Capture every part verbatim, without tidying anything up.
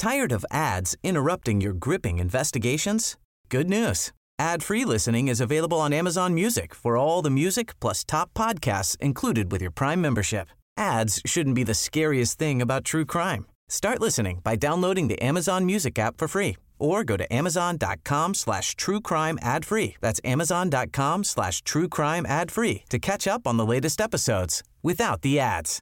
Tired of ads interrupting your gripping investigations? Good news. Ad-free listening is available on Amazon Music for all the music plus top podcasts included with your Prime membership. Ads shouldn't be the scariest thing about true crime. Start listening by downloading the Amazon Music app for free or go to amazon.com slash true crime ad free. That's amazon.com slash true crime ad free to catch up on the latest episodes without the ads.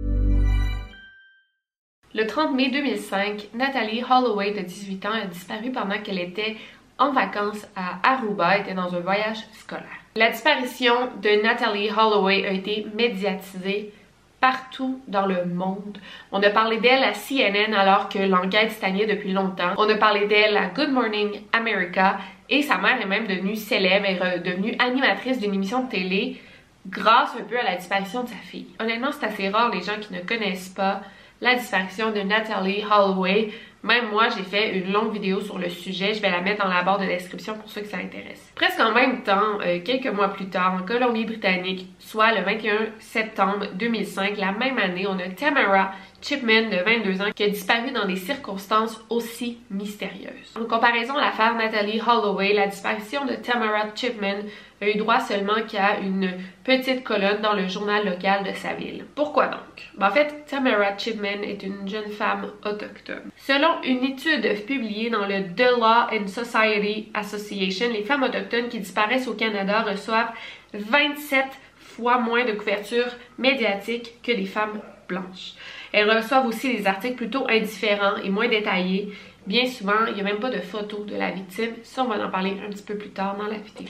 Le trente mai deux mille cinq, Natalee Holloway, de dix-huit ans, a disparu pendant qu'elle était en vacances à Aruba, était dans un voyage scolaire. La disparition de Natalee Holloway a été médiatisée partout dans le monde. On a parlé d'elle à C N N alors que l'enquête stagnait depuis longtemps. On a parlé d'elle à Good Morning America et sa mère est même devenue célèbre, elle est devenue animatrice d'une émission de télé grâce un peu à la disparition de sa fille. Honnêtement, c'est assez rare les gens qui ne connaissent pas la disparition de Natalee Holloway. Même moi, j'ai fait une longue vidéo sur le sujet. Je vais la mettre dans la barre de description pour ceux que ça intéresse. Presque en même temps, euh, quelques mois plus tard, en Colombie-Britannique, soit le vingt et un septembre deux mille cinq, la même année, on a Tamara Chipman, de vingt-deux ans, qui a disparu dans des circonstances aussi mystérieuses. En comparaison à l'affaire Natalee Holloway, la disparition de Tamara Chipman a eu droit seulement qu'à une petite colonne dans le journal local de sa ville. Pourquoi donc? Ben, en fait, Tamara Chipman est une jeune femme autochtone. Selon une étude publiée dans le The Law and Society Association, les femmes autochtones qui disparaissent au Canada reçoivent vingt-sept fois moins de couverture médiatique que les femmes blanches. Elles reçoivent aussi des articles plutôt indifférents et moins détaillés. Bien souvent, il n'y a même pas de photos de la victime. Ça, on va en parler un petit peu plus tard dans la vidéo.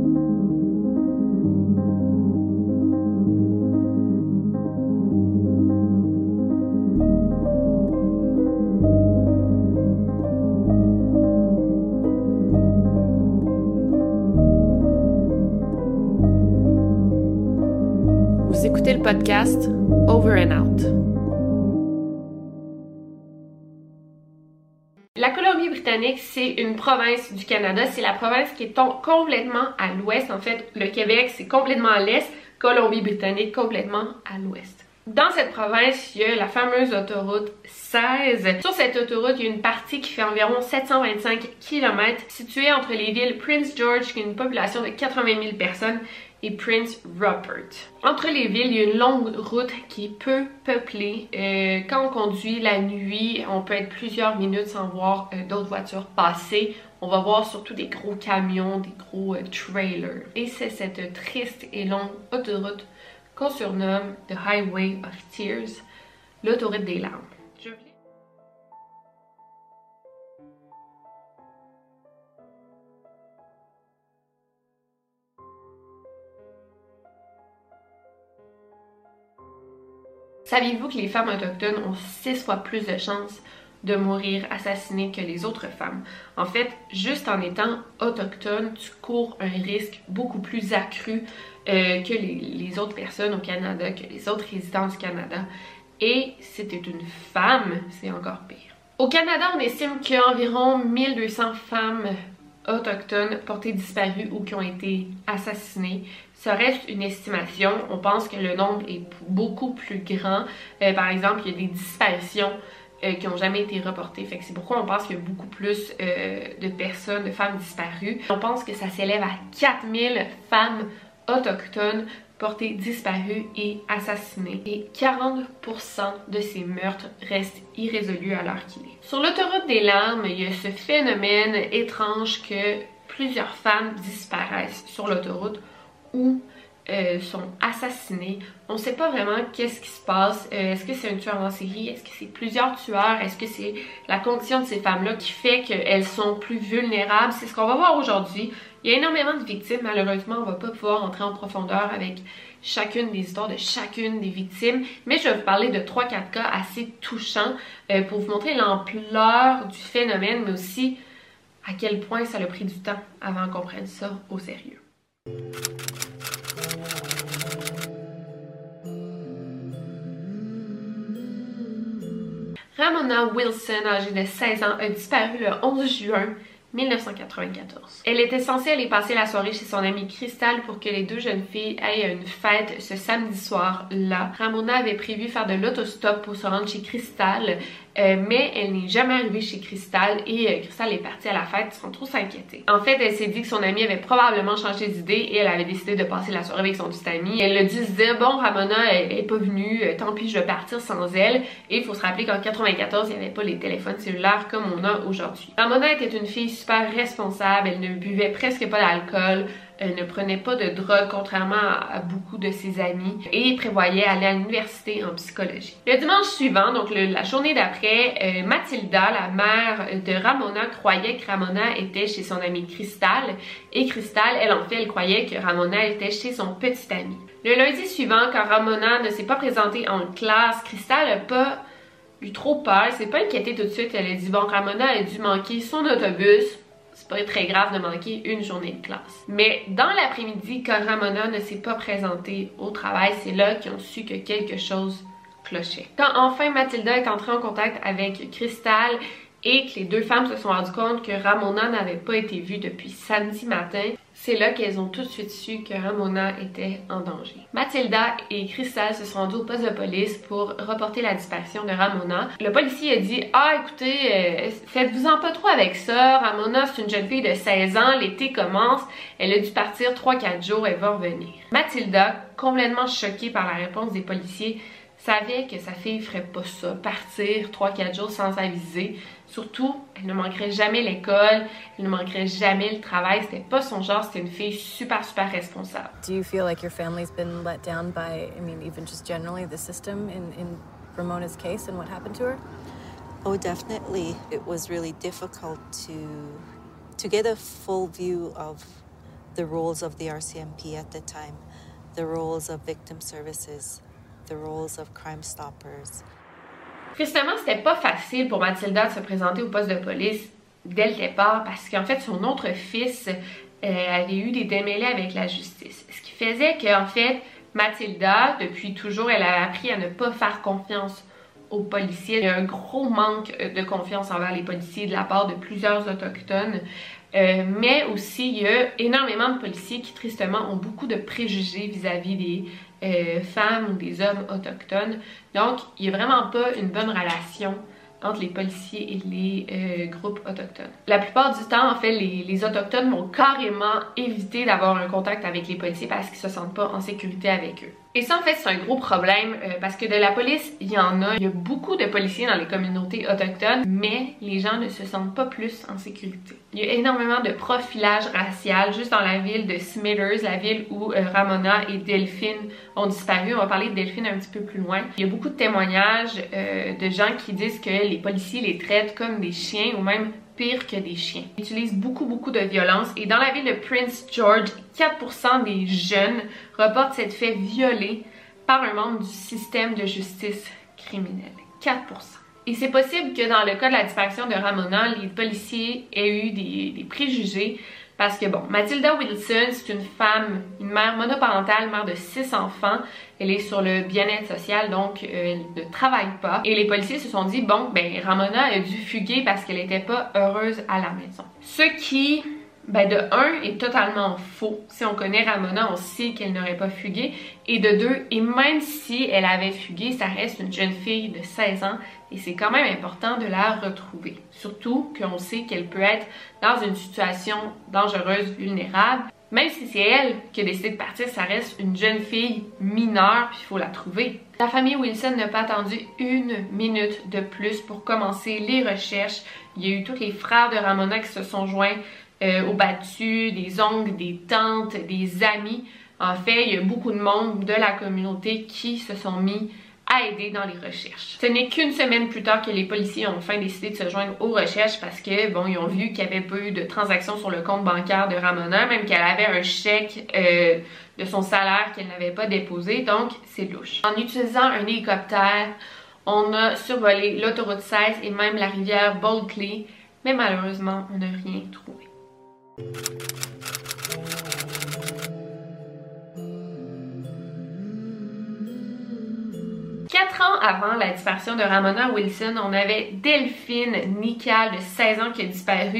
Vous écoutez le podcast Over and Out. La Colombie-Britannique, c'est une province du Canada. C'est la province qui est complètement à l'ouest. En fait, le Québec, c'est complètement à l'est. Colombie-Britannique, complètement à l'ouest. Dans cette province, il y a la fameuse autoroute seize. Sur cette autoroute, il y a une partie qui fait environ sept cent vingt-cinq kilomètres, située entre les villes Prince George, qui a une population de quatre-vingt mille personnes, et Prince Rupert. Entre les villes, il y a une longue route qui est peu peuplée. Euh, quand on conduit la nuit, on peut être plusieurs minutes sans voir euh, d'autres voitures passer. On va voir surtout des gros camions, des gros euh, trailers. Et c'est cette triste et longue autoroute qu'on surnomme The Highway of Tears, l'autoroute des larmes. Je voulais... Saviez-vous que les femmes autochtones ont six fois plus de chances de mourir assassinées que les autres femmes? En fait, juste en étant autochtone, tu cours un risque beaucoup plus accru euh, que les, les autres personnes au Canada, que les autres résidents du Canada. Et si t'es une femme, c'est encore pire. Au Canada, on estime qu'il y a environ mille deux cents femmes autochtones portées disparues ou qui ont été assassinées. Ça reste une estimation. On pense que le nombre est beaucoup plus grand. Euh, par exemple, il y a des disparitions euh, qui n'ont jamais été reportées. Fait que c'est pourquoi on pense qu'il y a beaucoup plus euh, de personnes, de femmes disparues. On pense que ça s'élève à quatre mille femmes autochtones portées disparues et assassinées. Et quarante pour cent de ces meurtres restent irrésolus à l'heure qu'il est. Sur l'autoroute des larmes, il y a ce phénomène étrange que plusieurs femmes disparaissent sur l'autoroute ou euh, sont assassinées. On ne sait pas vraiment qu'est-ce qui se passe. Euh, est-ce que c'est un tueur en série? Est-ce que c'est plusieurs tueurs? Est-ce que c'est la condition de ces femmes-là qui fait qu'elles sont plus vulnérables? C'est ce qu'on va voir aujourd'hui. Il y a énormément de victimes. Malheureusement, on ne va pas pouvoir entrer en profondeur avec chacune des histoires de chacune des victimes. Mais je vais vous parler de trois quatre cas assez touchants euh, pour vous montrer l'ampleur du phénomène, mais aussi à quel point ça a pris du temps avant qu'on prenne ça au sérieux. Ramona Wilson, âgée de seize ans, a disparu le onze juin mille neuf cent quatre-vingt-quatorze. Elle était censée aller passer la soirée chez son amie Crystal pour que les deux jeunes filles aillent à une fête ce samedi soir-là. Ramona avait prévu faire de l'autostop pour se rendre chez Crystal euh, mais elle n'est jamais arrivée chez Crystal et euh, Crystal est partie à la fête sans trop s'inquiéter. En fait, elle s'est dit que son amie avait probablement changé d'idée et elle avait décidé de passer la soirée avec son petit ami. Elle a dû se dire, bon, Ramona, elle est pas venue, euh, tant pis, je vais partir sans elle. Et il faut se rappeler qu'en quatre-vingt-quatorze, il n'y avait pas les téléphones cellulaires comme on a aujourd'hui. Ramona était une fille super responsable, elle ne buvait presque pas d'alcool, elle ne prenait pas de drogue contrairement à beaucoup de ses amis et prévoyait aller à l'université en psychologie. Le dimanche suivant, donc le, la journée d'après, euh, Mathilda, la mère de Ramona, croyait que Ramona était chez son amie Crystal et Crystal, elle en fait, elle croyait que Ramona était chez son petit ami. Le lundi suivant, quand Ramona ne s'est pas présentée en classe, Crystal n'a pas eu trop peur, elle s'est pas inquiétée tout de suite, elle a dit bon, Ramona a dû manquer son autobus. C'est pas très grave de manquer une journée de classe. Mais dans l'après-midi, quand Ramona ne s'est pas présentée au travail, c'est là qu'ils ont su que quelque chose clochait. Quand enfin Mathilda est entrée en contact avec Crystal et que les deux femmes se sont rendues compte que Ramona n'avait pas été vue depuis samedi matin, c'est là qu'elles ont tout de suite su que Ramona était en danger. Mathilda et Crystal se sont rendues au poste de police pour reporter la disparition de Ramona. Le policier a dit « Ah, écoutez, euh, faites-vous-en pas trop avec ça. Ramona, c'est une jeune fille de seize ans, l'été commence, elle a dû partir trois quatre jours, elle va revenir. » Mathilda, complètement choquée par la réponse des policiers, savait que sa fille ferait pas ça, partir trois quatre jours sans aviser. Surtout, elle ne manquerait jamais l'école, elle ne manquerait jamais le travail. C'était pas son genre, c'était une fille super, super responsable. Do you feel like your family's been let down by, I mean, even just generally the system in, in Ramona's case and what happened to her? Oh, definitely. It was really difficult to, to get a full view of the roles of the R C M P at the time, the roles of victim services, the roles of Crime Stoppers. Justement, c'était pas facile pour Mathilda de se présenter au poste de police dès le départ parce qu'en fait, son autre fils euh, avait eu des démêlés avec la justice. Ce qui faisait qu'en fait, Mathilda, depuis toujours, elle a appris à ne pas faire confiance aux policiers. Il y a un gros manque de confiance envers les policiers de la part de plusieurs autochtones. Euh, mais aussi, il y a énormément de policiers qui, tristement, ont beaucoup de préjugés vis-à-vis des euh, femmes ou des hommes autochtones. Donc, il n'y a vraiment pas une bonne relation entre les policiers et les euh, groupes autochtones. La plupart du temps, en fait, les, les autochtones vont carrément éviter d'avoir un contact avec les policiers parce qu'ils se sentent pas en sécurité avec eux. Et ça, en fait, c'est un gros problème euh, parce que de la police, il y en a. Il y a beaucoup de policiers dans les communautés autochtones, mais les gens ne se sentent pas plus en sécurité. Il y a énormément de profilage racial juste dans la ville de Smithers, la ville où euh, Ramona et Delphine ont disparu. On va parler de Delphine un petit peu plus loin. Il y a beaucoup de témoignages euh, de gens qui disent que les policiers les traitent comme des chiens ou même pire que des chiens. Ils utilisent beaucoup, beaucoup de violence et dans la ville de Prince George, quatre pour cent des jeunes reportent s'être fait violer par un membre du système de justice criminelle. quatre pour cent. Et c'est possible que dans le cas de la disparition de Ramona, les policiers aient eu des, des préjugés parce que bon, Mathilda Wilson, c'est une femme, une mère monoparentale, mère de six enfants. Elle est sur le bien-être social, donc euh, elle ne travaille pas. Et les policiers se sont dit, bon, ben Ramona a dû fuguer parce qu'elle n'était pas heureuse à la maison. Ce qui, ben de un, est totalement faux. Si on connaît Ramona, on sait qu'elle n'aurait pas fugué. Et de deux, et même si elle avait fugué, ça reste une jeune fille de seize ans. Et c'est quand même important de la retrouver. Surtout qu'on sait qu'elle peut être dans une situation dangereuse, vulnérable. Même si c'est elle qui a décidé de partir, ça reste une jeune fille mineure, puis il faut la trouver. La famille Wilson n'a pas attendu une minute de plus pour commencer les recherches. Il y a eu tous les frères de Ramona qui se sont joints euh, au battu, des oncles, des tantes, des amis. En fait, il y a beaucoup de monde de la communauté qui se sont mis à aider dans les recherches. Ce n'est qu'une semaine plus tard que les policiers ont enfin décidé de se joindre aux recherches parce que, bon, ils ont vu qu'il n'y avait pas eu de transactions sur le compte bancaire de Ramona, même qu'elle avait un chèque euh, de son salaire qu'elle n'avait pas déposé, donc c'est louche. En utilisant un hélicoptère, on a survolé l'autoroute seize et même la rivière Bulkley, mais malheureusement, on n'a rien trouvé. Quatre ans avant la disparition de Ramona Wilson, on avait Delphine Nichal de seize ans qui a disparu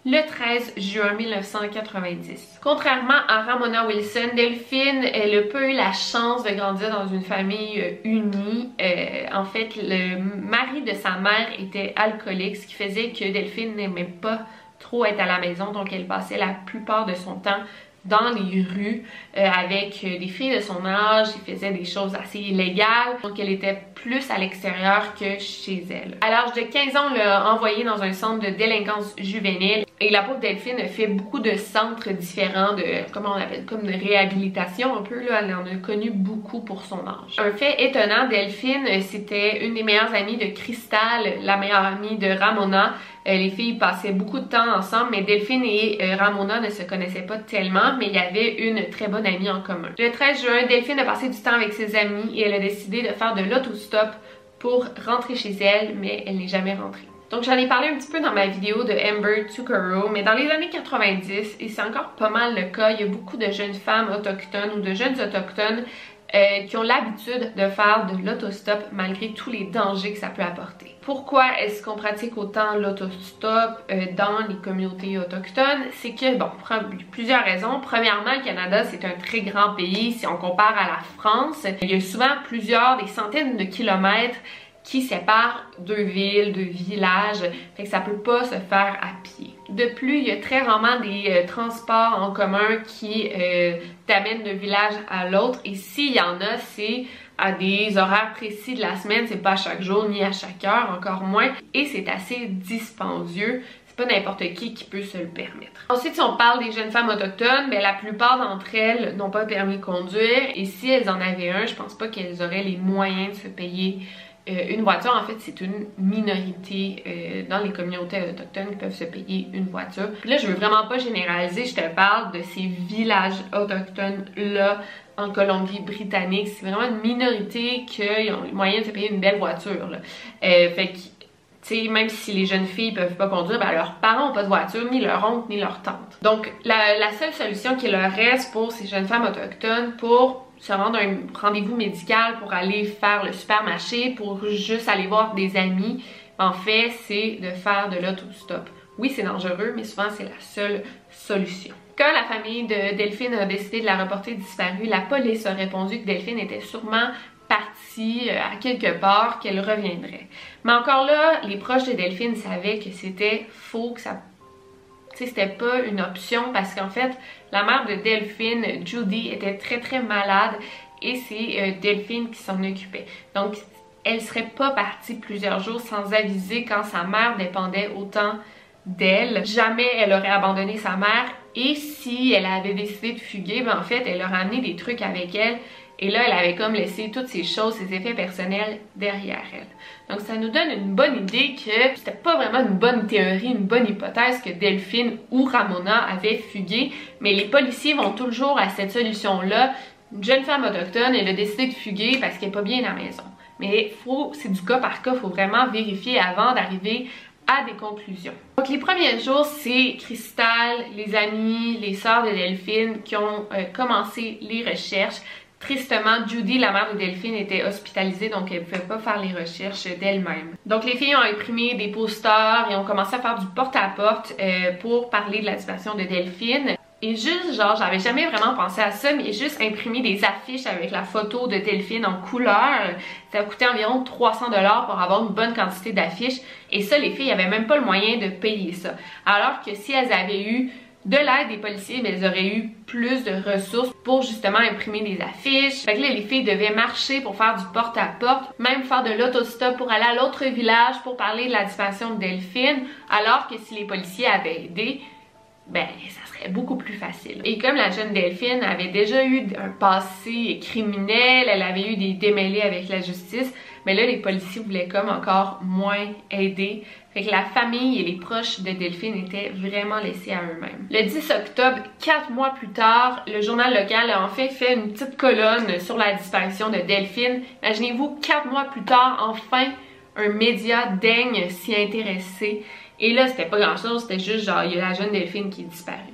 le treize juin mille neuf cent quatre-vingt-dix. Contrairement à Ramona Wilson, Delphine, elle n'a pas eu la chance de grandir dans une famille euh, unie. Euh, en fait, le mari de sa mère était alcoolique, ce qui faisait que Delphine n'aimait pas trop être à la maison, donc elle passait la plupart de son temps dans les rues euh, avec des filles de son âge, qui faisaient des choses assez illégales, donc elle était plus à l'extérieur que chez elle. À l'âge de quinze ans, on l'a envoyée dans un centre de délinquance juvénile et la pauvre Delphine a fait beaucoup de centres différents de, comment on appelle, comme de réhabilitation un peu, là, elle en a connu beaucoup pour son âge. Un fait étonnant, Delphine, c'était une des meilleures amies de Crystal, la meilleure amie de Ramona. Euh, les filles passaient beaucoup de temps ensemble, mais Delphine et euh, Ramona ne se connaissaient pas tellement, mais il y avait une très bonne amie en commun. Le treize juin, Delphine a passé du temps avec ses amis et elle a décidé de faire de l'autostop pour rentrer chez elle, mais elle n'est jamais rentrée. Donc j'en ai parlé un petit peu dans ma vidéo de Amber Tuccaro, mais dans les années quatre-vingt-dix, et c'est encore pas mal le cas, il y a beaucoup de jeunes femmes autochtones ou de jeunes autochtones Euh, qui ont l'habitude de faire de l'autostop malgré tous les dangers que ça peut apporter. Pourquoi est-ce qu'on pratique autant l'autostop euh, dans les communautés autochtones? C'est que, bon, pour plusieurs raisons. Premièrement, le Canada, c'est un très grand pays. Si on compare à la France, il y a souvent plusieurs, des centaines de kilomètres qui séparent deux villes, deux villages, fait que ça peut pas se faire à pied. De plus, il y a très rarement des euh, transports en commun qui euh, t'amènent d'un village à l'autre, et s'il y en a, c'est à des horaires précis de la semaine, c'est pas à chaque jour ni à chaque heure, encore moins, et c'est assez dispendieux. C'est pas n'importe qui qui peut se le permettre. Ensuite, si on parle des jeunes femmes autochtones, ben, la plupart d'entre elles n'ont pas permis de conduire, et si elles en avaient un, je pense pas qu'elles auraient les moyens de se payer Euh, une voiture. En fait, c'est une minorité euh, dans les communautés autochtones qui peuvent se payer une voiture. Puis là, je veux vraiment pas généraliser, je te parle de ces villages autochtones-là en Colombie-Britannique. C'est vraiment une minorité qui ont les moyens de se payer une belle voiture, là. Euh, fait que, tu sais, même si les jeunes filles peuvent pas conduire, ben leurs parents n'ont pas de voiture, ni leur oncle, ni leur tante. Donc, la, la seule solution qui leur reste pour ces jeunes femmes autochtones pour se rendre à un rendez-vous médical, pour aller faire le supermarché, pour juste aller voir des amis, en fait, c'est de faire de l'autostop. Oui, c'est dangereux, mais souvent, c'est la seule solution. Quand la famille de Delphine a décidé de la reporter disparue, la police a répondu que Delphine était sûrement partie à quelque part, qu'elle reviendrait. Mais encore là, les proches de Delphine savaient que c'était faux, que ça c'était pas une option, parce qu'en fait, la mère de Delphine, Judy, était très très malade et c'est euh, Delphine qui s'en occupait. Donc, elle serait pas partie plusieurs jours sans aviser quand sa mère dépendait autant d'elle. Jamais elle aurait abandonné sa mère, et si elle avait décidé de fuguer, ben en fait, elle aurait amené des trucs avec elle. Et là, elle avait comme laissé toutes ces choses, ses effets personnels derrière elle. Donc ça nous donne une bonne idée que c'était pas vraiment une bonne théorie, une bonne hypothèse que Delphine ou Ramona avaient fugué, mais les policiers vont toujours à cette solution-là. Une jeune femme autochtone, elle a décidé de fuguer parce qu'elle n'est pas bien à la maison. Mais faut, c'est du cas par cas, il faut vraiment vérifier avant d'arriver à des conclusions. Donc les premiers jours, c'est Crystal, les amis, les sœurs de Delphine qui ont euh, commencé les recherches. Tristement, Judy, la mère de Delphine, était hospitalisée, donc elle ne pouvait pas faire les recherches d'elle-même. Donc les filles ont imprimé des posters et ont commencé à faire du porte-à-porte euh, pour parler de la disparition de Delphine. Et juste, genre, j'avais jamais vraiment pensé à ça, mais juste imprimer des affiches avec la photo de Delphine en couleur, ça coûtait environ trois cents dollars pour avoir une bonne quantité d'affiches. Et ça, les filles n'avaient même pas le moyen de payer ça. Alors que si elles avaient eu de l'aide des policiers, mais elles auraient eu plus de ressources pour justement imprimer des affiches. Fait que là, les filles devaient marcher pour faire du porte-à-porte, même faire de l'autostop pour aller à l'autre village pour parler de la disparition de Delphine, alors que si les policiers avaient aidé, ben ça serait beaucoup plus facile. Et comme la jeune Delphine avait déjà eu un passé criminel, elle avait eu des démêlés avec la justice, mais là les policiers voulaient comme encore moins aider. Fait que la famille et les proches de Delphine étaient vraiment laissés à eux-mêmes. Le dix octobre, quatre mois plus tard, le journal local a en fait fait une petite colonne sur la disparition de Delphine. Imaginez-vous, quatre mois plus tard, enfin, un média daigne s'y intéresser. Et là, c'était pas grand-chose, c'était juste genre, il y a la jeune Delphine qui est disparue.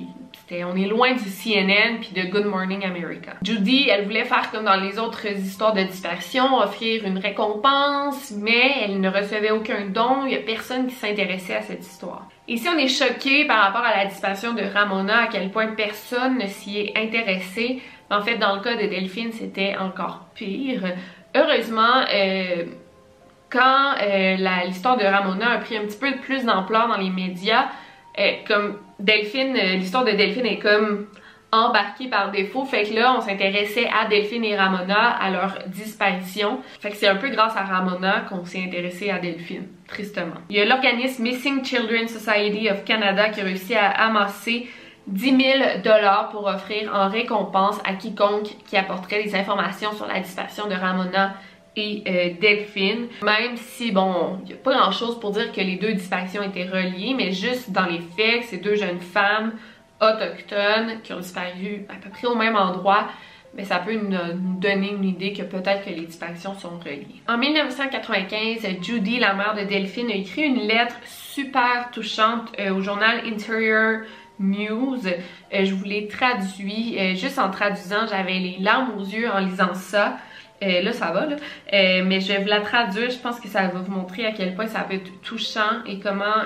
C'était, on est loin du C N N puis de Good Morning America. Judy, elle voulait faire comme dans les autres histoires de disparition, offrir une récompense, mais elle ne recevait aucun don. Il y a personne qui s'intéressait à cette histoire. Ici, on est choqué par rapport à la disparition de Ramona, à quel point personne ne s'y est intéressé. En fait, dans le cas de Delphine, c'était encore pire. Heureusement, euh, quand euh, l'histoire de Ramona a pris un petit peu plus d'ampleur dans les médias, euh, comme Delphine, euh, l'histoire de Delphine est comme embarquée par défaut, fait que là, on s'intéressait à Delphine et Ramona, à leur disparition. Fait que c'est un peu grâce à Ramona qu'on s'est intéressé à Delphine, tristement. Il y a l'organisme Missing Children Society of Canada qui a réussi à amasser dix mille dollars pour offrir en récompense à quiconque qui apporterait des informations sur la disparition de Ramona et euh, Delphine. Même si, bon, il n'y a pas grand chose pour dire que les deux disparitions étaient reliées, mais juste dans les faits, ces deux jeunes femmes autochtones qui ont disparu à peu près au même endroit, mais ça peut nous, nous donner une idée que peut-être que les disparitions sont reliées. En mille neuf cent quatre-vingt-quinze, Judy, la mère de Delphine, a écrit une lettre super touchante euh, au journal Interior News. Euh, je vous l'ai traduit. Euh, juste en traduisant, j'avais les larmes aux yeux en lisant ça. Euh, là, ça va, là. Euh, mais je vais vous la traduire. Je pense que ça va vous montrer à quel point ça peut être touchant et comment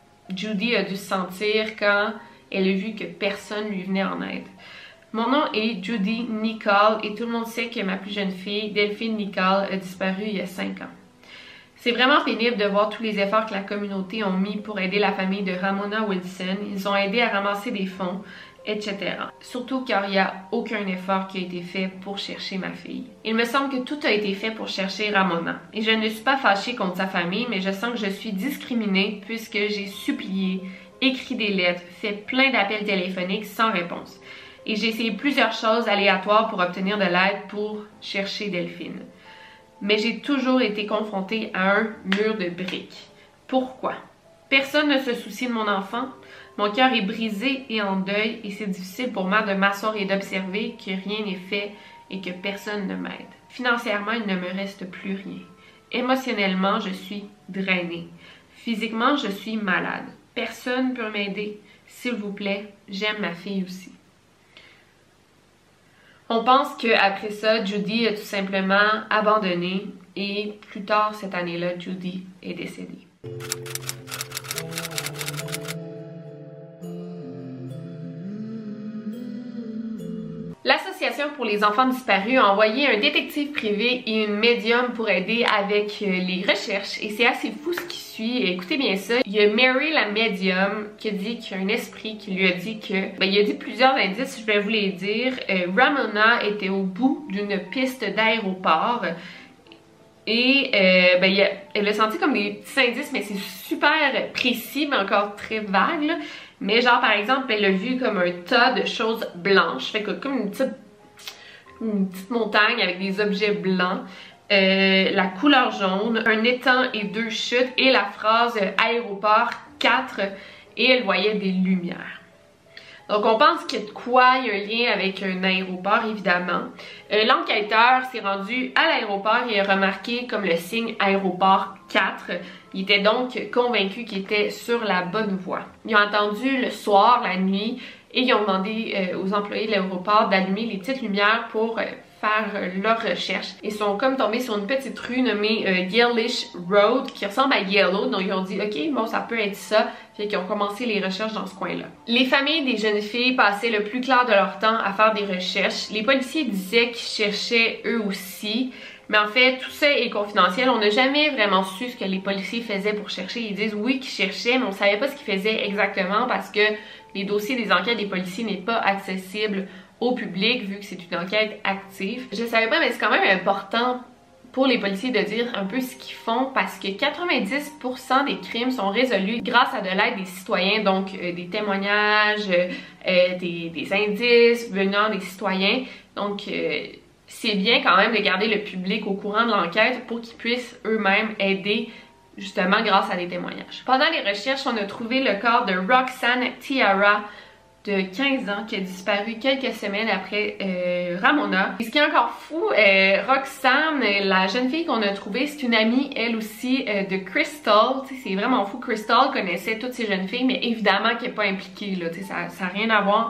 Judy a dû se sentir quand elle a vu que personne lui venait en aide. Mon nom est Judy Nicole et tout le monde sait que ma plus jeune fille, Delphine Nicole, a disparu il y a cinq ans. C'est vraiment pénible de voir tous les efforts que la communauté ont mis pour aider la famille de Ramona Wilson. Ils ont aidé à ramasser des fonds, et cetera. Surtout car il n'y a aucun effort qui a été fait pour chercher ma fille. Il me semble que tout a été fait pour chercher Ramona. Et je ne suis pas fâchée contre sa famille, mais je sens que je suis discriminée puisque j'ai supplié, écrit des lettres, fait plein d'appels téléphoniques sans réponse. Et j'ai essayé plusieurs choses aléatoires pour obtenir de l'aide pour chercher Delphine. Mais j'ai toujours été confrontée à un mur de briques. Pourquoi? Personne ne se soucie de mon enfant. Mon cœur est brisé et en deuil et c'est difficile pour moi de m'asseoir et d'observer que rien n'est fait et que personne ne m'aide. Financièrement, il ne me reste plus rien. Émotionnellement, je suis drainée. Physiquement, je suis malade. Personne ne peut m'aider. S'il vous plaît, j'aime ma fille aussi. On pense qu'après ça, Judy a tout simplement abandonné et plus tard cette année-là, Judy est décédée. L'Association pour les enfants disparus a envoyé un détective privé et une médium pour aider avec les recherches et c'est assez fou ce qui suit. Écoutez bien ça. Il y a Mary la médium qui a dit qu'il y a un esprit qui lui a dit que... Ben, il a dit plusieurs indices, je vais vous les dire. Euh, Ramona était au bout d'une piste d'aéroport et euh, ben, il a, elle a senti comme des petits indices, mais c'est super précis, mais encore très vague, là. Mais genre, par exemple, elle a vu comme un tas de choses blanches. Fait que comme une petite, une petite montagne avec des objets blancs. Euh, la couleur jaune, un étang et deux chutes. Et la phrase euh, aéroport quatre. Et elle voyait des lumières. Donc on pense qu'il y a de quoi, il y a un lien avec un aéroport évidemment. Euh, L'enquêteur s'est rendu à l'aéroport et a remarqué comme le signe aéroport quatre. Il était donc convaincu qu'il était sur la bonne voie. Ils ont attendu le soir, la nuit, et ils ont demandé euh, aux employés de l'aéroport d'allumer les petites lumières pour euh, faire euh, leurs recherches. Ils sont comme tombés sur une petite rue nommée euh, Yellish Road qui ressemble à Yellow, donc ils ont dit ok, bon ça peut être ça, fait qu'ils ont commencé les recherches dans ce coin-là. Les familles des jeunes filles passaient le plus clair de leur temps à faire des recherches. Les policiers disaient qu'ils cherchaient eux aussi. Mais en fait, tout ça est confidentiel. On n'a jamais vraiment su ce que les policiers faisaient pour chercher. Ils disent oui qu'ils cherchaient, mais on ne savait pas ce qu'ils faisaient exactement parce que les dossiers des enquêtes des policiers n'est pas accessible au public vu que c'est une enquête active. Je savais pas, mais c'est quand même important pour les policiers de dire un peu ce qu'ils font parce que quatre-vingt-dix pour cent des crimes sont résolus grâce à de l'aide des citoyens, donc euh, des témoignages, euh, des, des indices venant des citoyens. Donc, euh, c'est bien quand même de garder le public au courant de l'enquête pour qu'ils puissent eux-mêmes aider justement grâce à des témoignages. Pendant les recherches, on a trouvé le corps de Roxanne Tiara de quinze ans qui a disparu quelques semaines après euh, Ramona. Et ce qui est encore fou, euh, Roxanne, la jeune fille qu'on a trouvée, c'est une amie elle aussi euh, de Crystal. C'est vraiment fou. Crystal connaissait toutes ces jeunes filles, mais évidemment qu'elle n'est pas impliquée. Là, ça n'a rien à voir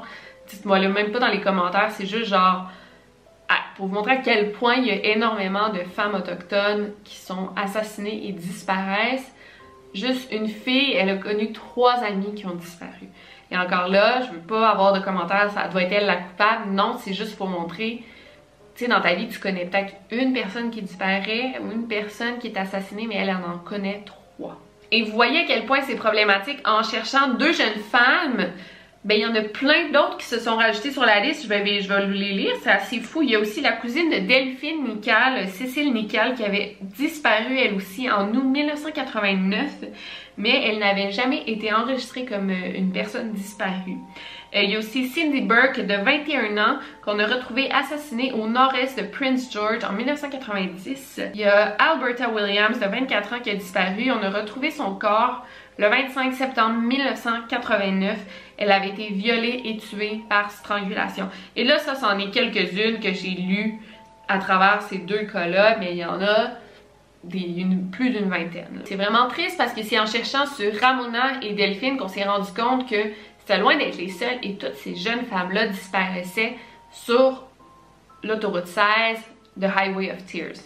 dites-moi le même pas dans les commentaires, c'est juste genre pour vous montrer à quel point il y a énormément de femmes autochtones qui sont assassinées et disparaissent. Juste une fille, elle a connu trois amis qui ont disparu. Et encore là, je veux pas avoir de commentaires, ça doit être elle la coupable. Non, c'est juste pour montrer, tu sais, dans ta vie, tu connais peut-être une personne qui disparaît ou une personne qui est assassinée, mais elle en connaît trois. Et vous voyez à quel point c'est problématique en cherchant deux jeunes femmes. Ben, il y en a plein d'autres qui se sont rajoutées sur la liste. Je vais, je vais les lire, c'est assez fou. Il y a aussi la cousine de Delphine Nical, Cécile Nical, qui avait disparu elle aussi en août mille neuf cent quatre-vingt-neuf, mais elle n'avait jamais été enregistrée comme une personne disparue. Il y a aussi Cindy Burke de vingt et un ans qu'on a retrouvée assassinée au nord-est de Prince George en mille neuf cent quatre-vingt-dix. Il y a Alberta Williams de vingt-quatre ans qui a disparu. On a retrouvé son corps le vingt-cinq septembre mille neuf cent quatre-vingt-neuf. Elle avait été violée et tuée par strangulation. Et là, ça, c'en est quelques-unes que j'ai lues à travers ces deux cas-là, mais il y en a des, une, plus d'une vingtaine. C'est vraiment triste parce que c'est en cherchant sur Ramona et Delphine qu'on s'est rendu compte que c'était loin d'être les seules et toutes ces jeunes femmes-là disparaissaient sur l'autoroute seize, The Highway of Tears.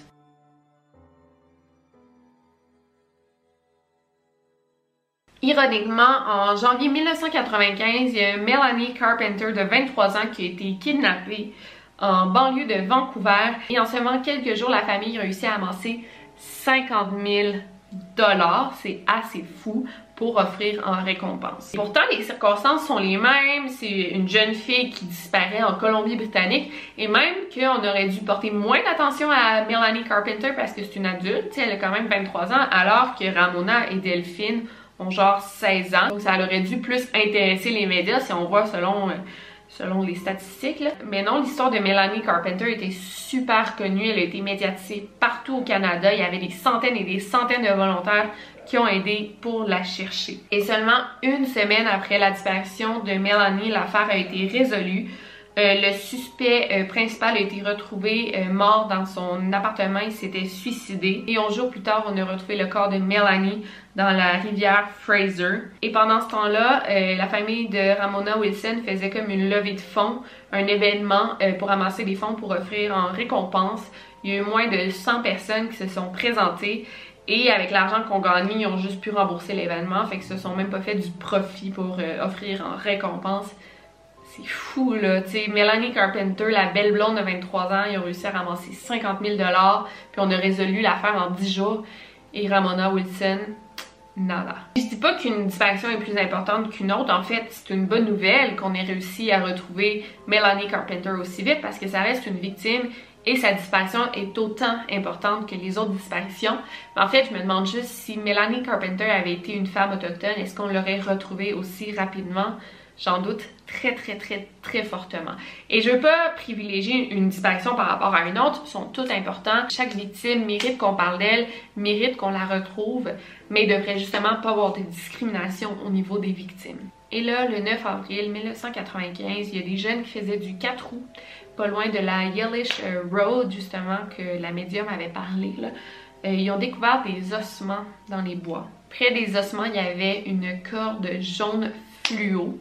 Ironiquement, en janvier mille neuf cent quatre-vingt-quinze, il y a Melanie Carpenter de vingt-trois ans qui a été kidnappée en banlieue de Vancouver. Et en seulement quelques jours, la famille réussit à amasser cinquante mille dollars. C'est assez fou pour offrir en récompense. Et pourtant, les circonstances sont les mêmes. C'est une jeune fille qui disparaît en Colombie-Britannique. Et même qu'on aurait dû porter moins d'attention à Melanie Carpenter parce que c'est une adulte. Elle a quand même vingt-trois ans, alors que Ramona et Delphine ont genre seize ans. Donc ça aurait dû plus intéresser les médias si on voit selon, euh, selon les statistiques. Là. Mais non, l'histoire de Melanie Carpenter était super connue. Elle a été médiatisée partout au Canada. Il y avait des centaines et des centaines de volontaires qui ont aidé pour la chercher. Et seulement une semaine après la disparition de Melanie, l'affaire a été résolue. Euh, le suspect euh, principal a été retrouvé euh, mort dans son appartement, il s'était suicidé. Et onze jours plus tard, on a retrouvé le corps de Melanie dans la rivière Fraser. Et pendant ce temps-là, euh, la famille de Ramona Wilson faisait comme une levée de fonds, un événement euh, pour amasser des fonds pour offrir en récompense. Il y a eu moins de cent personnes qui se sont présentées. Et avec l'argent qu'on gagnait, ils ont juste pu rembourser l'événement, fait qu'ils se sont même pas fait du profit pour euh, offrir en récompense. C'est fou là, tu sais, Melanie Carpenter, la belle blonde de vingt-trois ans, ils ont réussi à ramasser cinquante mille dollars, puis on a résolu l'affaire en dix jours. Et Ramona Wilson, nada. Je dis pas qu'une disparition est plus importante qu'une autre, en fait, c'est une bonne nouvelle qu'on ait réussi à retrouver Melanie Carpenter aussi vite, parce que ça reste une victime et sa disparition est autant importante que les autres disparitions. Mais en fait, je me demande juste si Melanie Carpenter avait été une femme autochtone, est-ce qu'on l'aurait retrouvée aussi rapidement? J'en doute très très très très fortement. Et je veux pas privilégier une disparition par rapport à une autre, ils sont toutes importants. Chaque victime mérite qu'on parle d'elle, mérite qu'on la retrouve, mais il devrait justement pas avoir de discrimination au niveau des victimes. Et là, le neuf avril mille neuf cent quatre-vingt-quinze, il y a des jeunes qui faisaient du quatre roues, pas loin de la Yellish Road, justement, que la médium avait parlé, là. Euh, ils ont découvert des ossements dans les bois. Près des ossements, il y avait une corde jaune fluo.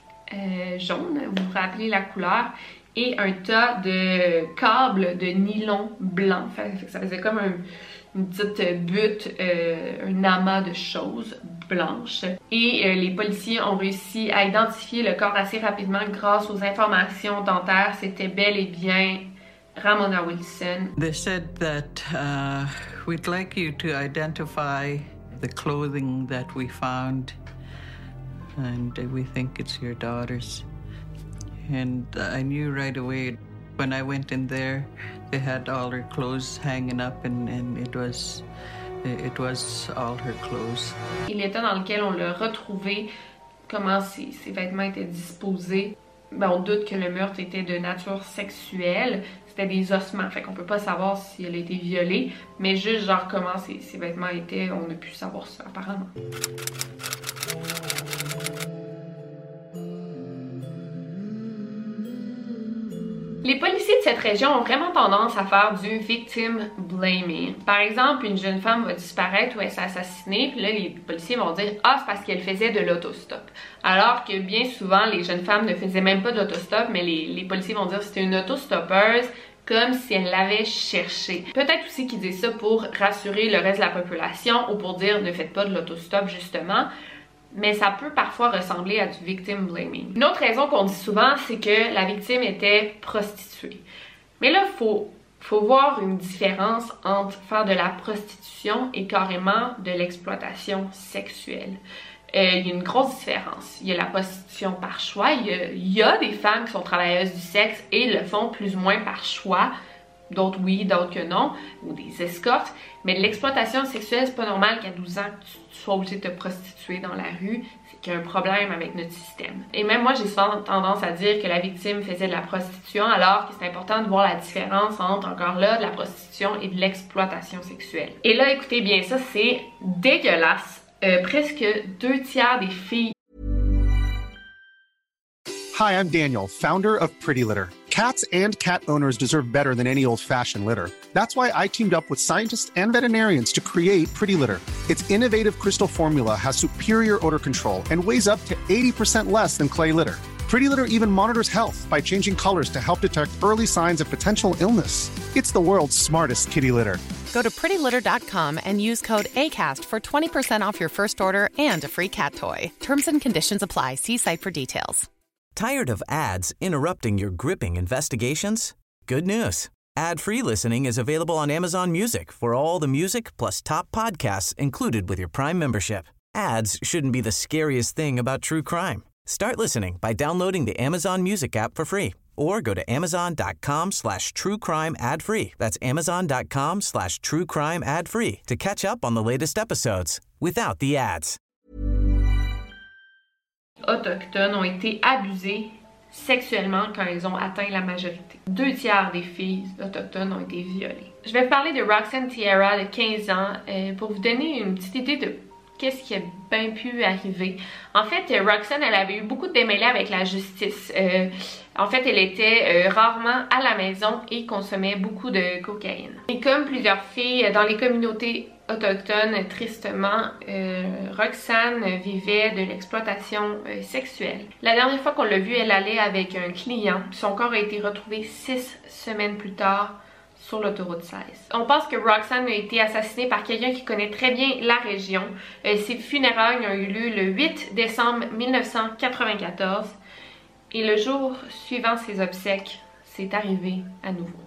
Euh, jaune, vous vous rappelez la couleur, et un tas de câbles de nylon blanc. Fait, ça faisait comme un, une petite butte, euh, un amas de choses blanches. Et euh, les policiers ont réussi à identifier le corps assez rapidement grâce aux informations dentaires. C'était bel et bien Ramona Wilson. They said that uh, we'd like you to identify the clothing that we found. And we think it's your daughter's. And I knew right away when I went in there, they had all her clothes hanging up, and, and it was it was all her clothes. Et l'état dans lequel on l'a retrouvé, comment ses, ses vêtements étaient disposés, ben on doute que le meurtre était de nature sexuelle. C'était des ossements, fait qu'on peut pas savoir si elle a été violée, mais juste genre comment ses, ses vêtements étaient, on a pu savoir ça apparemment. Les policiers policiers de cette région ont vraiment tendance à faire du victim blaming. Par exemple, une jeune femme va disparaître ou elle s'est assassinée, puis là les policiers vont dire « Ah, c'est parce qu'elle faisait de l'autostop ». Alors que bien souvent, les jeunes femmes ne faisaient même pas de l'autostop, mais les, les policiers vont dire que c'était une autostoppeuse, comme si elle l'avait cherché. Peut-être aussi qu'ils disent ça pour rassurer le reste de la population ou pour dire « Ne faites pas de l'autostop » justement. Mais ça peut parfois ressembler à du victim blaming. Une autre raison qu'on dit souvent, c'est que la victime était prostituée. Mais là, il faut, faut voir une différence entre faire de la prostitution et carrément de l'exploitation sexuelle. Euh, il y a une grosse différence. Il y a la prostitution par choix. Il y a, il y a des femmes qui sont travailleuses du sexe et le font plus ou moins par choix. D'autres oui, d'autres que non, ou des escortes. Mais l'exploitation sexuelle, c'est pas normal qu'à douze ans, tu, tu sois obligé de te prostituer dans la rue. C'est qu'il y a un problème avec notre système. Et même moi, j'ai souvent tendance à dire que la victime faisait de la prostitution, alors que c'est important de voir la différence entre, encore là, de la prostitution et de l'exploitation sexuelle. Et là, écoutez bien ça, c'est dégueulasse. Euh, presque deux tiers des filles. Hi, I'm Daniel, founder of Pretty Litter. Cats and cat owners deserve better than any old-fashioned litter. That's why I teamed up with scientists and veterinarians to create Pretty Litter. Its innovative crystal formula has superior odor control and weighs up to eighty percent less than clay litter. Pretty Litter even monitors health by changing colors to help detect early signs of potential illness. It's the world's smartest kitty litter. Go to pretty litter dot com and use code ACAST for twenty percent off your first order and a free cat toy. Terms and conditions apply. See site for details. Tired of ads interrupting your gripping investigations? Good news. Ad-free listening is available on Amazon Music for all the music plus top podcasts included with your Prime membership. Ads shouldn't be the scariest thing about true crime. Start listening by downloading the Amazon Music app for free or go to amazon.com slash true crime ad free. That's amazon.com slash true crime ad free to catch up on the latest episodes without the ads. Autochtones ont été abusées sexuellement quand ils ont atteint la majorité. Deux tiers des filles autochtones ont été violées. Je vais vous parler de Roxanne Tierra de quinze ans euh, pour vous donner une petite idée de qu'est-ce qui a bien pu arriver. En fait, Roxanne, elle avait eu beaucoup de démêlés avec la justice. Euh, en fait, elle était euh, rarement à la maison et consommait beaucoup de cocaïne. Et comme plusieurs filles dans les communautés autochtones, tristement, euh, Roxanne vivait de l'exploitation euh, sexuelle. La dernière fois qu'on l'a vue, elle allait avec un client. Son corps a été retrouvé six semaines plus tard sur l'autoroute seize. On pense que Roxanne a été assassinée par quelqu'un qui connaît très bien la région. Euh, ses funérailles ont eu lieu le huit décembre mille neuf cent quatre-vingt-quatorze et le jour suivant ses obsèques, c'est arrivé à nouveau.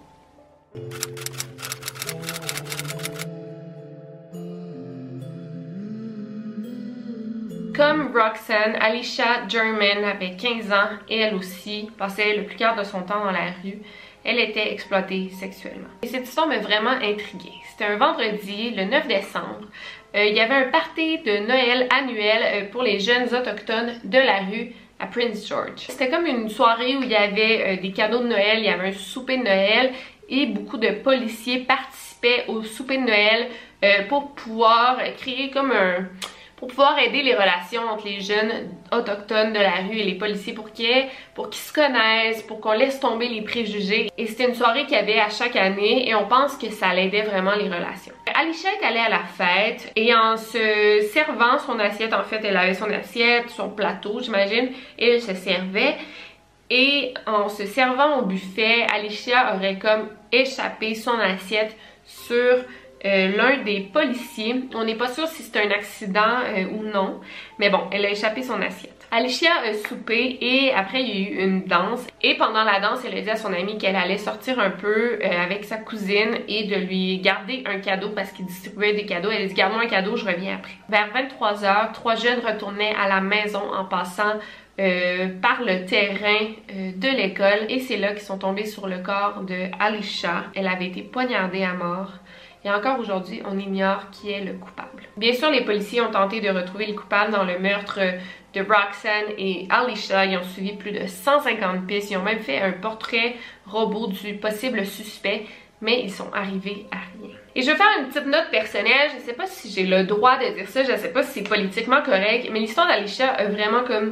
Comme Roxanne, Alicia German avait quinze ans et elle aussi passait le plus quart de son temps dans la rue. Elle était exploitée sexuellement. Et cette histoire m'a vraiment intriguée. C'était un vendredi, le neuf décembre. Euh, il y avait un party de Noël annuel euh, pour les jeunes autochtones de la rue à Prince George. C'était comme une soirée où il y avait euh, des cadeaux de Noël, il y avait un souper de Noël et beaucoup de policiers participaient au souper de Noël euh, pour pouvoir créer comme un... pour pouvoir aider les relations entre les jeunes autochtones de la rue et les policiers pour qu'ils pour qu'ils se connaissent, pour qu'on laisse tomber les préjugés. Et c'était une soirée qu'il y avait à chaque année et on pense que ça aidait vraiment les relations. Alicia est allée à la fête et en se servant son assiette, en fait elle avait son assiette, son plateau j'imagine, et elle se servait. Et en se servant au buffet, Alicia aurait comme échappé son assiette sur Euh, l'un des policiers. On n'est pas sûr si c'est un accident euh, ou non, mais bon, elle a échappé son assiette. Alicia a soupé et après il y a eu une danse et pendant la danse, elle a dit à son amie qu'elle allait sortir un peu euh, avec sa cousine et de lui garder un cadeau parce qu'il distribuait des cadeaux. Elle a dit garde-moi un cadeau, je reviens après. Vers vingt-trois heures, trois jeunes retournaient à la maison en passant Euh, par le terrain euh, de l'école et c'est là qu'ils sont tombés sur le corps de Alicia. Elle avait été poignardée à mort. Et encore aujourd'hui, on ignore qui est le coupable. Bien sûr, les policiers ont tenté de retrouver le coupable dans le meurtre de Roxanne et Alicia. Ils ont suivi plus de cent cinquante pistes. Ils ont même fait un portrait robot du possible suspect, mais ils sont arrivés à rien. Et je vais faire une petite note personnelle. Je ne sais pas si j'ai le droit de dire ça, je ne sais pas si c'est politiquement correct, mais l'histoire d'Alicia a vraiment comme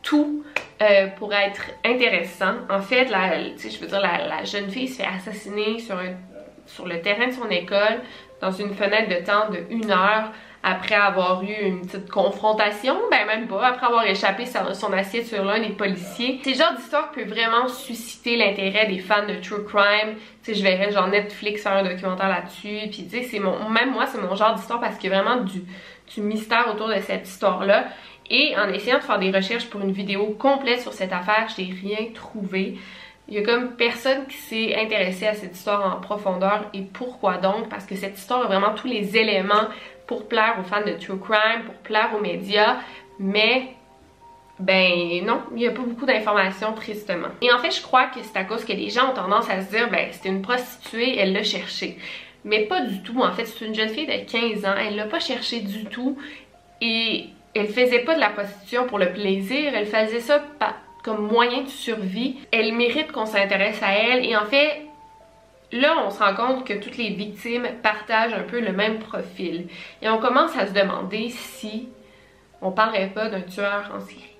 tout euh, pour être intéressant. En fait, la, je veux dire, la, la jeune fille se fait assassiner sur, un, sur le terrain de son école dans une fenêtre de temps de une heure après avoir eu une petite confrontation, ben même pas, après avoir échappé son assiette sur l'un des policiers. C'est le genre d'histoire qui peut vraiment susciter l'intérêt des fans de true crime. Tu sais, je verrais genre Netflix faire un documentaire là-dessus, puis tu sais, c'est mon, même moi, c'est mon genre d'histoire parce qu'il y a vraiment du, du mystère autour de cette histoire-là. Et en essayant de faire des recherches pour une vidéo complète sur cette affaire, je n'ai rien trouvé. Il y a comme personne qui s'est intéressé à cette histoire en profondeur. Et pourquoi donc? Parce que cette histoire a vraiment tous les éléments pour plaire aux fans de true crime, pour plaire aux médias, mais ben non, il n'y a pas beaucoup d'informations tristement. Et en fait, je crois que c'est à cause que les gens ont tendance à se dire, ben c'était une prostituée, elle l'a cherché. Mais pas du tout, en fait, c'est une jeune fille de quinze ans, elle l'a pas cherché du tout. Et elle faisait pas de la prostitution pour le plaisir, elle faisait ça pas comme moyen de survie. Elle mérite qu'on s'intéresse à elle et en fait, là on se rend compte que toutes les victimes partagent un peu le même profil. Et on commence à se demander si on parlerait pas d'un tueur en série.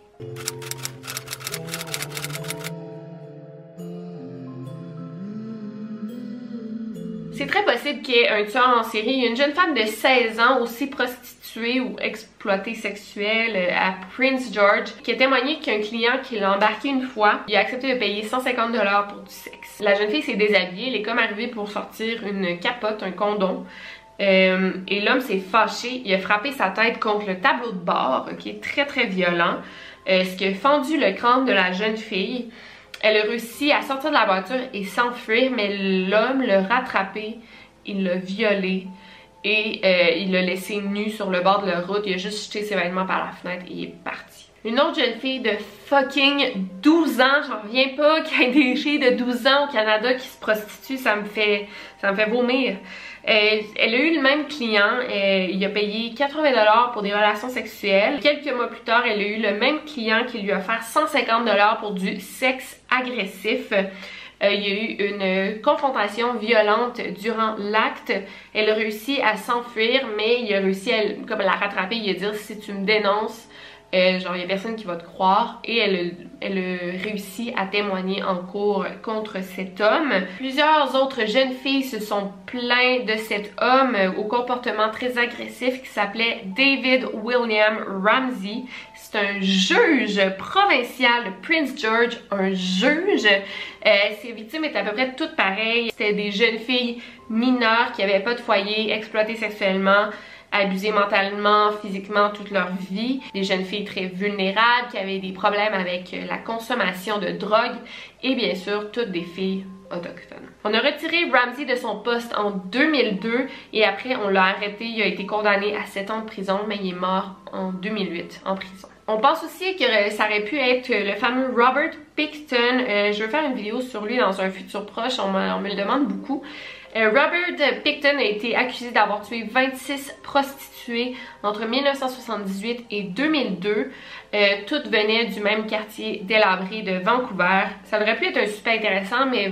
C'est très possible qu'il y ait un tueur en série. Il y a une jeune femme de seize ans, aussi prostituée ou exploitée sexuelle à Prince George, qui a témoigné qu'un client qui l'a embarqué une fois, il a accepté de payer cent cinquante dollars pour du sexe. La jeune fille s'est déshabillée, elle est comme arrivée pour sortir une capote, un condom. Euh, et l'homme s'est fâché, il a frappé sa tête contre le tableau de bord, qui est très très violent, euh, ce qui a fendu le crâne de la jeune fille. Elle a réussi à sortir de la voiture et s'enfuir, mais l'homme l'a rattrapé, il l'a violée et euh, il l'a laissée nue sur le bord de la route. Il a juste jeté ses vêtements par la fenêtre et il est parti. Une autre jeune fille de fucking douze ans, j'en reviens pas qu'il y ait des filles de douze ans au Canada qui se prostituent, ça me fait, ça me fait vomir. Euh, elle a eu le même client, euh, il a payé quatre-vingts dollars pour des relations sexuelles. Quelques mois plus tard, elle a eu le même client qui lui a offert cent cinquante dollars pour du sexe agressif. Euh, il y a eu une confrontation violente durant l'acte. Elle a réussi à s'enfuir, mais il a réussi à comme la rattraper, il a dit si tu me dénonces, Euh, genre, il n'y a personne qui va te croire. Et elle, a, elle a réussi à témoigner en cours contre cet homme. Plusieurs autres jeunes filles se sont plaintes de cet homme au comportement très agressif qui s'appelait David William Ramsey. C'est un juge provincial de Prince George, un juge. Euh, ses victimes étaient à peu près toutes pareilles. C'était des jeunes filles mineures qui n'avaient pas de foyer, exploitées sexuellement, abusées mentalement, physiquement toute leur vie, des jeunes filles très vulnérables qui avaient des problèmes avec la consommation de drogue et bien sûr toutes des filles autochtones. On a retiré Ramsey de son poste en deux mille deux et après on l'a arrêté, il a été condamné à sept ans de prison mais il est mort en deux mille huit en prison. On pense aussi que ça aurait pu être le fameux Robert Pickton. Euh, je veux faire une vidéo sur lui dans un futur proche, on, on me le demande beaucoup. Euh, Robert Pickton a été accusé d'avoir tué vingt-six prostituées entre mille neuf cent soixante-dix-huit et deux mille deux. Euh, toutes venaient du même quartier délabré de Vancouver. Ça aurait pu être un suspect intéressant, mais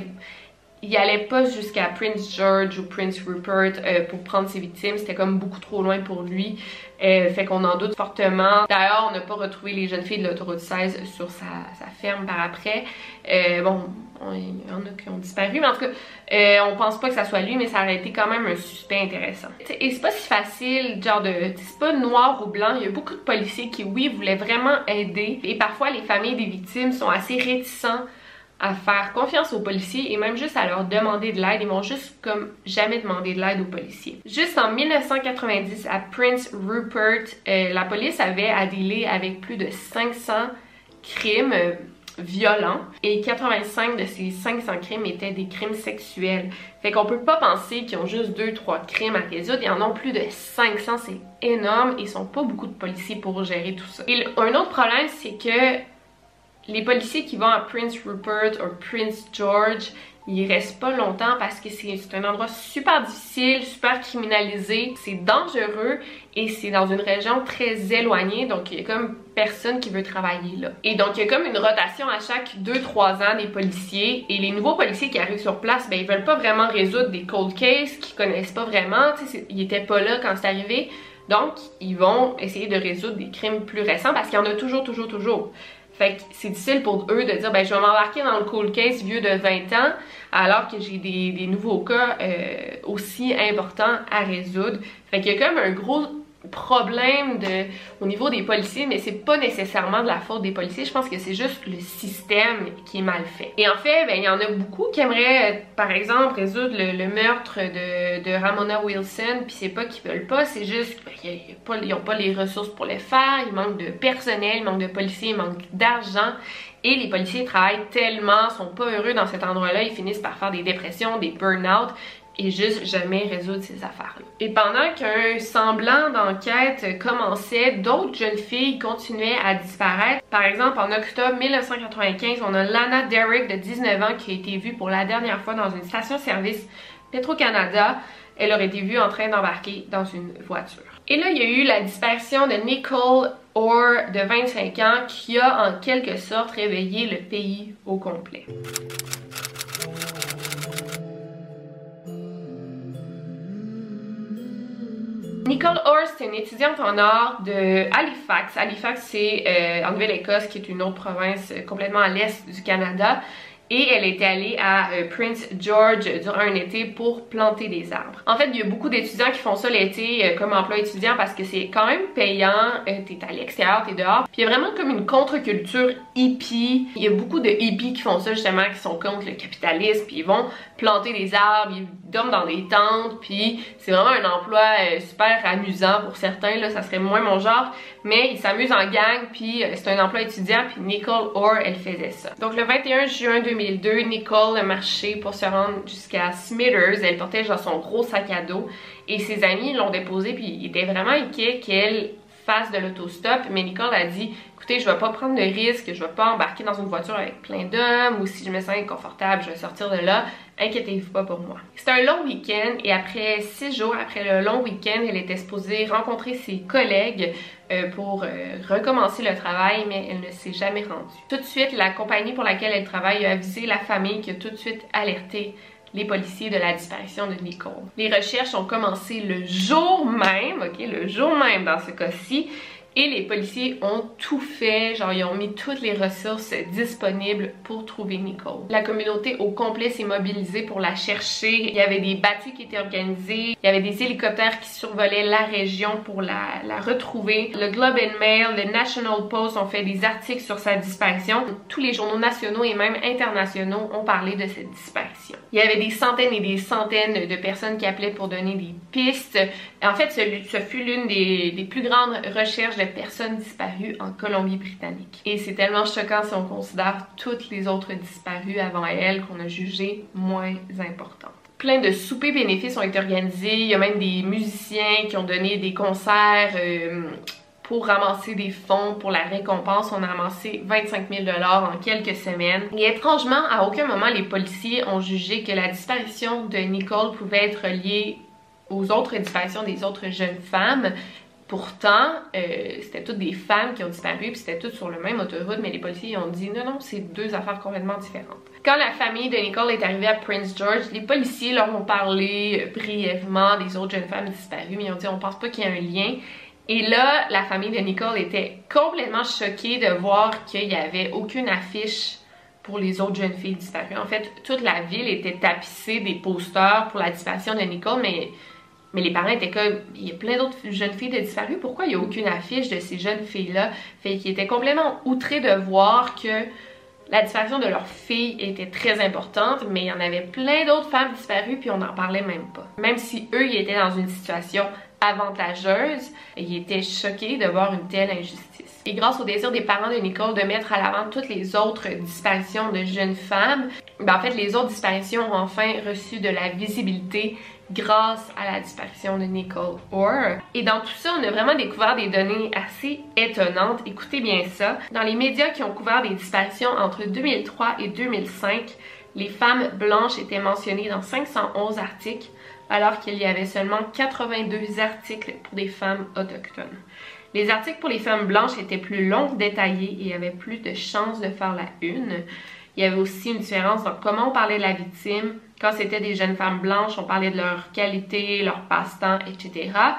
il allait pas jusqu'à Prince George ou Prince Rupert euh, pour prendre ses victimes. C'était comme beaucoup trop loin pour lui. Euh, fait qu'on en doute fortement. D'ailleurs, on n'a pas retrouvé les jeunes filles de l'autoroute seize sur sa, sa ferme par après. Euh, bon, il y en a qui ont disparu, mais en tout cas, euh, on pense pas que ça soit lui, mais ça aurait été quand même un suspect intéressant. Et c'est pas si facile, genre de... c'est pas noir ou blanc. Il y a beaucoup de policiers qui, oui, voulaient vraiment aider. Et parfois, les familles des victimes sont assez réticents à faire confiance aux policiers et même juste à leur demander de l'aide. Ils vont juste comme jamais demander de l'aide aux policiers. Juste en mille neuf cent quatre-vingt-dix, à Prince Rupert, euh, la police avait à dealer avec plus de cinq cents crimes euh, violents et quatre-vingt-cinq de ces cinq cents crimes étaient des crimes sexuels. Fait qu'on peut pas penser qu'ils ont juste deux trois crimes à résoudre. Ils en ont plus de cinq cents, c'est énorme et ils sont pas beaucoup de policiers pour gérer tout ça. Et un autre problème, c'est que les policiers qui vont à Prince Rupert ou Prince George, ils restent pas longtemps parce que c'est un endroit super difficile, super criminalisé, c'est dangereux et c'est dans une région très éloignée, donc il y a comme personne qui veut travailler là. Et donc il y a comme une rotation à chaque deux trois ans des policiers et les nouveaux policiers qui arrivent sur place, ben ils veulent pas vraiment résoudre des cold cases qu'ils connaissent pas vraiment, tu sais, ils étaient pas là quand c'est arrivé. Donc, ils vont essayer de résoudre des crimes plus récents parce qu'il y en a toujours, toujours, toujours. Fait que c'est difficile pour eux de dire ben je vais m'embarquer dans le cold case vieux de vingt ans alors que j'ai des, des nouveaux cas euh, aussi importants à résoudre. Fait qu'il y a comme un gros problème de, au niveau des policiers, mais c'est pas nécessairement de la faute des policiers, je pense que c'est juste le système qui est mal fait. Et en fait, ben, il y en a beaucoup qui aimeraient, par exemple, résoudre le, le meurtre de, de Ramona Wilson, puis c'est pas qu'ils veulent pas, c'est juste qu'ils ben, n'ont pas les ressources pour le faire, il manque de personnel, il manque de policiers, il manque d'argent. Et les policiers travaillent tellement, sont pas heureux dans cet endroit-là, ils finissent par faire des dépressions, des burn-out, et juste jamais résoudre ces affaires-là. Et pendant qu'un semblant d'enquête commençait, d'autres jeunes filles continuaient à disparaître. Par exemple, en octobre mille neuf cent quatre-vingt-quinze, on a Lana Derrick de dix-neuf ans qui a été vue pour la dernière fois dans une station-service Petro-Canada. Elle aurait été vue en train d'embarquer dans une voiture. Et là, il y a eu la disparition de Nicole Orr de vingt-cinq ans qui a en quelque sorte réveillé le pays au complet. Nicole Orr, c'est une étudiante en art de Halifax. Halifax, c'est euh, en Nouvelle-Écosse, qui est une autre province complètement à l'est du Canada. Et elle était allée à euh, Prince George durant un été pour planter des arbres. En fait, il y a beaucoup d'étudiants qui font ça l'été euh, comme emploi étudiant parce que c'est quand même payant. Euh, t'es à l'extérieur, t'es dehors. Puis il y a vraiment comme une contre-culture hippie. Il y a beaucoup de hippies qui font ça justement, qui sont contre le capitalisme. Puis ils vont planter des arbres, ils dorment dans des tentes. Puis c'est vraiment un emploi euh, super amusant pour certains. Là, ça serait moins mon genre. Mais ils s'amusent en gang. Puis euh, c'est un emploi étudiant. Puis Nicole Orr, elle faisait ça. Donc le vingt et un juin deux mille deux, Nicole a marché pour se rendre jusqu'à Smithers. Elle portait genre son gros sac à dos et ses amis l'ont déposé puis ils étaient vraiment inquiets qu'elle fasse de l'autostop, mais Nicole a dit écoutez, je vais pas prendre de risque, je vais pas embarquer dans une voiture avec plein d'hommes ou si je me sens inconfortable, je vais sortir de là, inquiétez-vous pas pour moi. C'était un long week-end et après six jours après le long week-end, elle était supposée rencontrer ses collègues euh, pour euh, recommencer le travail, mais elle ne s'est jamais rendue. Tout de suite, la compagnie pour laquelle elle travaille a avisé la famille qui a tout de suite alerté les policiers de la disparition de Nicole. Les recherches ont commencé le jour même, ok, le jour même dans ce cas-ci, et les policiers ont tout fait, genre ils ont mis toutes les ressources disponibles pour trouver Nicole. La communauté au complet s'est mobilisée pour la chercher. Il y avait des bâtis qui étaient organisés, il y avait des hélicoptères qui survolaient la région pour la, la retrouver. Le Globe and Mail, le National Post ont fait des articles sur sa disparition. Tous les journaux nationaux et même internationaux ont parlé de cette disparition. Il y avait des centaines et des centaines de personnes qui appelaient pour donner des pistes. En fait, ce, ce fut l'une des, des plus grandes recherches de personnes disparues en Colombie-Britannique. Et c'est tellement choquant si on considère toutes les autres disparues avant elle qu'on a jugées moins importantes. Plein de soupers bénéfices ont été organisés, il y a même des musiciens qui ont donné des concerts euh, pour ramasser des fonds pour la récompense. On a ramassé vingt-cinq mille dollars en quelques semaines. Et étrangement, à aucun moment les policiers ont jugé que la disparition de Nicole pouvait être liée aux autres disparitions des autres jeunes femmes. Pourtant, euh, c'était toutes des femmes qui ont disparu, puis c'était toutes sur le même autoroute, mais les policiers ont dit non, non, c'est deux affaires complètement différentes. Quand la famille de Nicole est arrivée à Prince George, les policiers leur ont parlé euh, brièvement des autres jeunes femmes disparues, mais ils ont dit on pense pas qu'il y a un lien. Et là, la famille de Nicole était complètement choquée de voir qu'il n'y avait aucune affiche pour les autres jeunes filles disparues. En fait, toute la ville était tapissée des posters pour la disparition de Nicole, mais... Mais les parents étaient comme, il y a plein d'autres jeunes filles de disparues, pourquoi il n'y a aucune affiche de ces jeunes filles-là? Fait qu'ils étaient complètement outrés de voir que la disparition de leur fille était très importante, mais il y en avait plein d'autres femmes disparues, puis on n'en parlait même pas. Même si eux, ils étaient dans une situation avantageuse, ils étaient choqués de voir une telle injustice. Et grâce au désir des parents de Nicole de mettre à l'avant toutes les autres disparitions de jeunes femmes, ben en fait, les autres disparitions ont enfin reçu de la visibilité grâce à la disparition de Nicole Orr. Et dans tout ça, on a vraiment découvert des données assez étonnantes. Écoutez bien ça. Dans les médias qui ont couvert des disparitions entre deux mille trois et deux mille cinq, les femmes blanches étaient mentionnées dans cinq cent onze articles, alors qu'il y avait seulement quatre-vingt-deux articles pour des femmes autochtones. Les articles pour les femmes blanches étaient plus longs, détaillés et avaient plus de chances de faire la une. Il y avait aussi une différence dans comment on parlait de la victime. Quand c'était des jeunes femmes blanches, on parlait de leur qualité, leur passe-temps, et cetera.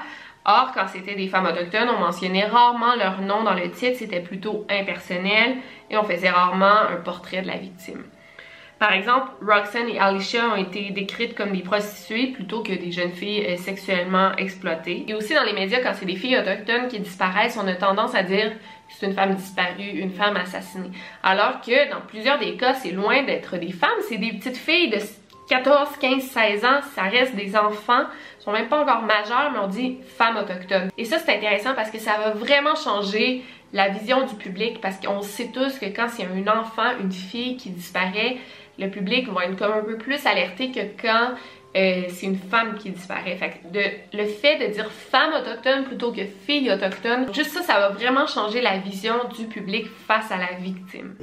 Or, quand c'était des femmes autochtones, on mentionnait rarement leur nom dans le titre, c'était plutôt impersonnel et on faisait rarement un portrait de la victime. Par exemple, Roxanne et Alicia ont été décrites comme des prostituées plutôt que des jeunes filles euh, sexuellement exploitées. Et aussi dans les médias, quand c'est des filles autochtones qui disparaissent, on a tendance à dire que c'est une femme disparue, une femme assassinée. Alors que dans plusieurs des cas, c'est loin d'être des femmes, c'est des petites filles de quatorze, quinze, seize ans, ça reste des enfants, ils sont même pas encore majeurs, mais on dit femmes autochtones. Et ça, c'est intéressant parce que ça va vraiment changer la vision du public, parce qu'on sait tous que quand c'est un enfant, une fille qui disparaît, le public va être comme un peu plus alerté que quand euh, c'est une femme qui disparaît. Fait que de, le fait de dire femme autochtone plutôt que fille autochtone, juste ça, ça va vraiment changer la vision du public face à la victime.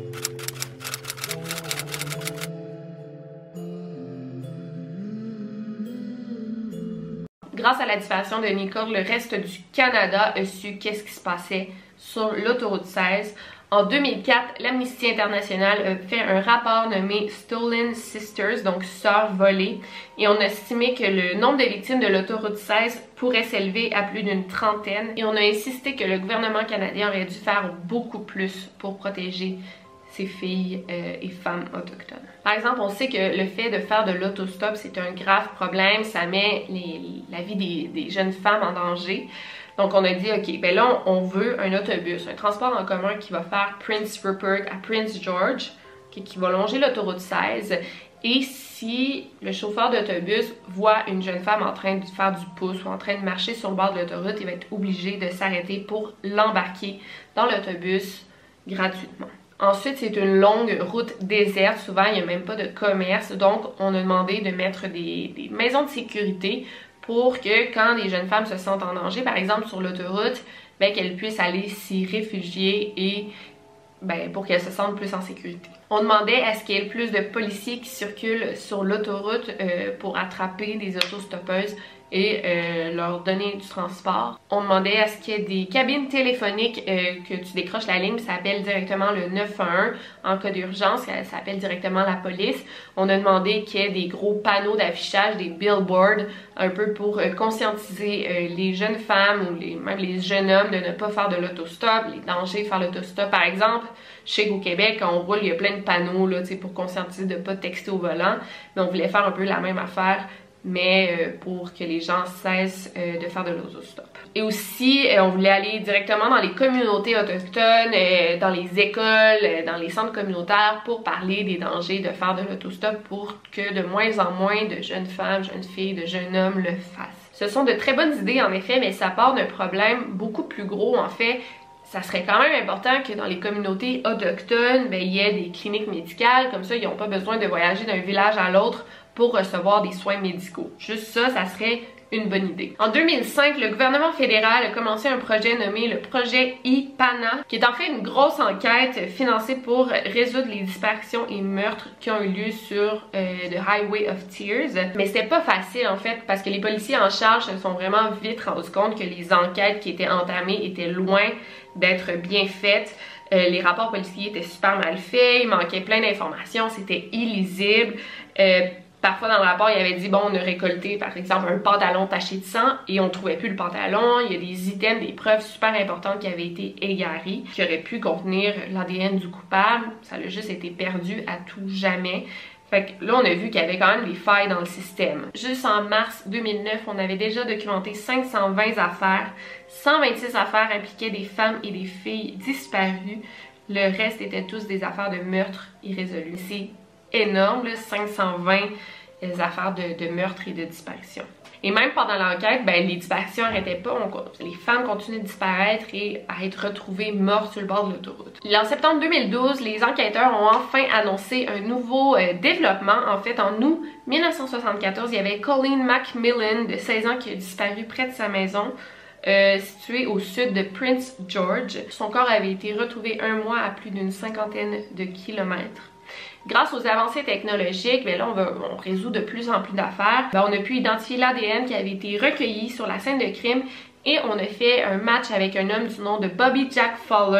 Grâce à la disparition de Nicole, le reste du Canada a su qu'est-ce qui se passait sur l'autoroute seize. En deux mille quatre, l'Amnesty International a fait un rapport nommé Stolen Sisters, donc sœurs volées, et on a estimé que le nombre de victimes de l'autoroute seize pourrait s'élever à plus d'une trentaine, et on a insisté que le gouvernement canadien aurait dû faire beaucoup plus pour protéger ces filles euh, et femmes autochtones. Par exemple, on sait que le fait de faire de l'autostop, c'est un grave problème, ça met les, la vie des, des jeunes femmes en danger. Donc on a dit, ok, ben là on veut un autobus, un transport en commun qui va faire Prince Rupert à Prince George, okay, qui va longer l'autoroute seize. Et si le chauffeur d'autobus voit une jeune femme en train de faire du pouce ou en train de marcher sur le bord de l'autoroute, il va être obligé de s'arrêter pour l'embarquer dans l'autobus gratuitement. Ensuite, c'est une longue route déserte, souvent il n'y a même pas de commerce, donc on a demandé de mettre des, des maisons de sécurité pour que quand les jeunes femmes se sentent en danger, par exemple sur l'autoroute, ben, qu'elles puissent aller s'y réfugier et ben, pour qu'elles se sentent plus en sécurité. On demandait à ce qu'il y ait plus de policiers qui circulent sur l'autoroute euh, pour attraper des autostoppeuses et euh, leur donner du transport. On demandait à ce qu'il y ait des cabines téléphoniques euh, que tu décroches la ligne, ça appelle directement le neuf un un en cas d'urgence, ça appelle directement la police. On a demandé qu'il y ait des gros panneaux d'affichage, des billboards, un peu pour euh, conscientiser euh, les jeunes femmes ou les, même les jeunes hommes de ne pas faire de l'autostop, les dangers de faire l'autostop. Par exemple, je sais qu'au Québec, quand on roule, il y a plein de panneaux là, pour conscientiser de ne pas texter au volant, mais on voulait faire un peu la même affaire, mais euh, pour que les gens cessent euh, de faire de l'autostop. Et aussi, euh, on voulait aller directement dans les communautés autochtones, euh, dans les écoles, euh, dans les centres communautaires pour parler des dangers de faire de l'autostop pour que de moins en moins de jeunes femmes, jeunes filles, de jeunes hommes le fassent. Ce sont de très bonnes idées en effet, mais ça part d'un problème beaucoup plus gros en fait. Ça serait quand même important que dans les communautés autochtones, ben, il y ait des cliniques médicales, comme ça ils n'ont pas besoin de voyager d'un village à l'autre pour recevoir des soins médicaux. Juste ça, ça serait une bonne idée. En deux mille cinq, le gouvernement fédéral a commencé un projet nommé le projet I P A N A, qui est en fait une grosse enquête financée pour résoudre les disparitions et meurtres qui ont eu lieu sur euh, The Highway of Tears. Mais c'était pas facile en fait, parce que les policiers en charge se sont vraiment vite rendus compte que les enquêtes qui étaient entamées étaient loin d'être bien faites. Euh, les rapports policiers étaient super mal faits, il manquait plein d'informations, c'était illisible. Euh, Parfois dans le rapport, il avait dit bon, on a récolté par exemple un pantalon taché de sang et on trouvait plus le pantalon. Il y a des items, des preuves super importantes qui avaient été égarées, qui auraient pu contenir l'A D N du coupable. Ça a juste été perdu à tout jamais. Fait que là, on a vu qu'il y avait quand même des failles dans le système. Juste en mars deux mille neuf, on avait déjà documenté cinq cent vingt affaires. cent vingt-six affaires impliquaient des femmes et des filles disparues. Le reste étaient tous des affaires de meurtre irrésolus. C'est énorme, là, cinq cent vingt affaires de, de meurtre et de disparition. Et même pendant l'enquête, ben, les disparitions n'arrêtaient pas, on, les femmes continuaient de disparaître et à être retrouvées mortes sur le bord de l'autoroute. En septembre deux mille douze, les enquêteurs ont enfin annoncé un nouveau euh, développement. En fait, en août mille neuf cent soixante-quatorze, il y avait Colleen McMillan de seize ans qui a disparu près de sa maison, Euh, situé au sud de Prince George. Son corps avait été retrouvé un mois à plus d'une cinquantaine de kilomètres. Grâce aux avancées technologiques, bien là on, va, on résout de plus en plus d'affaires. Ben, on a pu identifier l'A D N qui avait été recueilli sur la scène de crime et on a fait un match avec un homme du nom de Bobby Jack Fowler,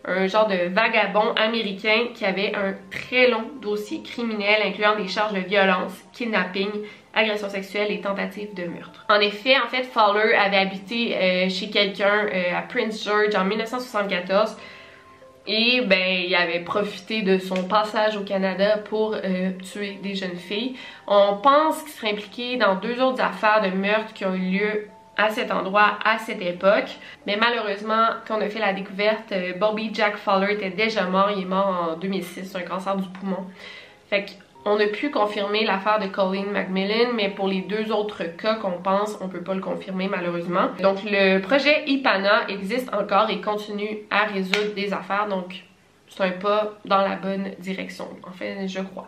un genre de vagabond américain qui avait un très long dossier criminel incluant des charges de violence, kidnapping, agression sexuelle et tentative de meurtre. En effet, en fait, Fowler avait habité euh, chez quelqu'un euh, à Prince George en mille neuf cent soixante-quatorze et ben il avait profité de son passage au Canada pour euh, tuer des jeunes filles. On pense qu'il serait impliqué dans deux autres affaires de meurtre qui ont eu lieu à cet endroit, à cette époque. Mais malheureusement, quand on a fait la découverte, euh, Bobby Jack Fowler était déjà mort. Il est mort en deux mille six, un cancer du poumon. Fait qu'on a pu confirmer l'affaire de Colleen McMillan, mais pour les deux autres cas qu'on pense, on peut pas le confirmer malheureusement. Donc le projet IPANA existe encore et continue à résoudre des affaires, donc c'est un pas dans la bonne direction, en fait, je crois.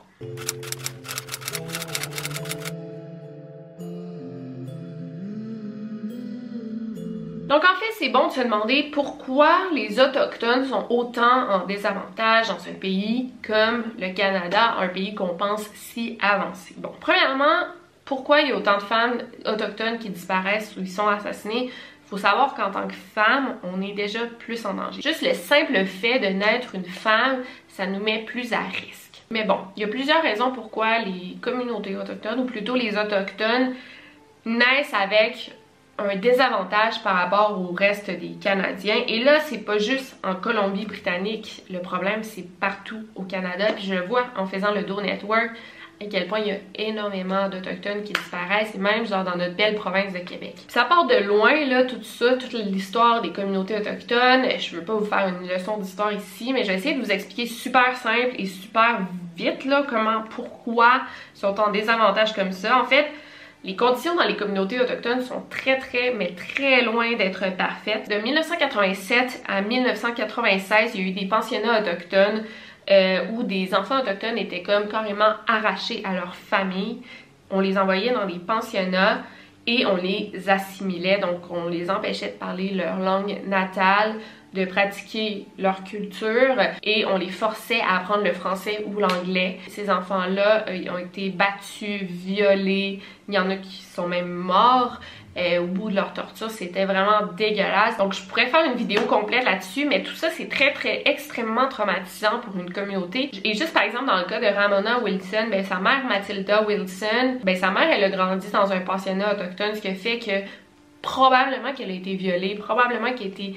Donc en fait, c'est bon de se demander pourquoi les Autochtones sont autant en désavantage dans ce pays comme le Canada, un pays qu'on pense si avancé. Bon, premièrement, pourquoi il y a autant de femmes autochtones qui disparaissent ou ils sont assassinées? Il faut savoir qu'en tant que femme, on est déjà plus en danger. Juste le simple fait de naître une femme, ça nous met plus à risque. Mais bon, il y a plusieurs raisons pourquoi les communautés autochtones, ou plutôt les Autochtones, naissent avec un désavantage par rapport au reste des Canadiens. Et là, c'est pas juste en Colombie-Britannique le problème, c'est partout au Canada. Puis je le vois en faisant le Doe Network, à quel point il y a énormément d'Autochtones qui disparaissent, et même genre dans notre belle province de Québec. Puis ça part de loin, là, tout ça, toute l'histoire des communautés autochtones. Je veux pas vous faire une leçon d'histoire ici, mais je vais essayer de vous expliquer super simple et super vite, là, comment, pourquoi ils sont en désavantage comme ça. En fait, les conditions dans les communautés autochtones sont très très mais très loin d'être parfaites. De mille neuf cent quatre-vingt-sept à mille neuf cent quatre-vingt-seize, il y a eu des pensionnats autochtones euh, où des enfants autochtones étaient comme carrément arrachés à leur famille. On les envoyait dans des pensionnats et on les assimilait, donc on les empêchait de parler leur langue natale, de pratiquer leur culture et on les forçait à apprendre le français ou l'anglais. Ces enfants-là euh, ont été battus, violés, il y en a qui sont même morts euh, au bout de leur torture. C'était vraiment dégueulasse. Donc je pourrais faire une vidéo complète là-dessus, mais tout ça c'est très très extrêmement traumatisant pour une communauté. Et juste par exemple dans le cas de Ramona Wilson, ben, sa mère Matilda Wilson, ben, sa mère elle a grandi dans un pensionnat autochtone, ce qui fait que probablement qu'elle a été violée, probablement qu'elle a été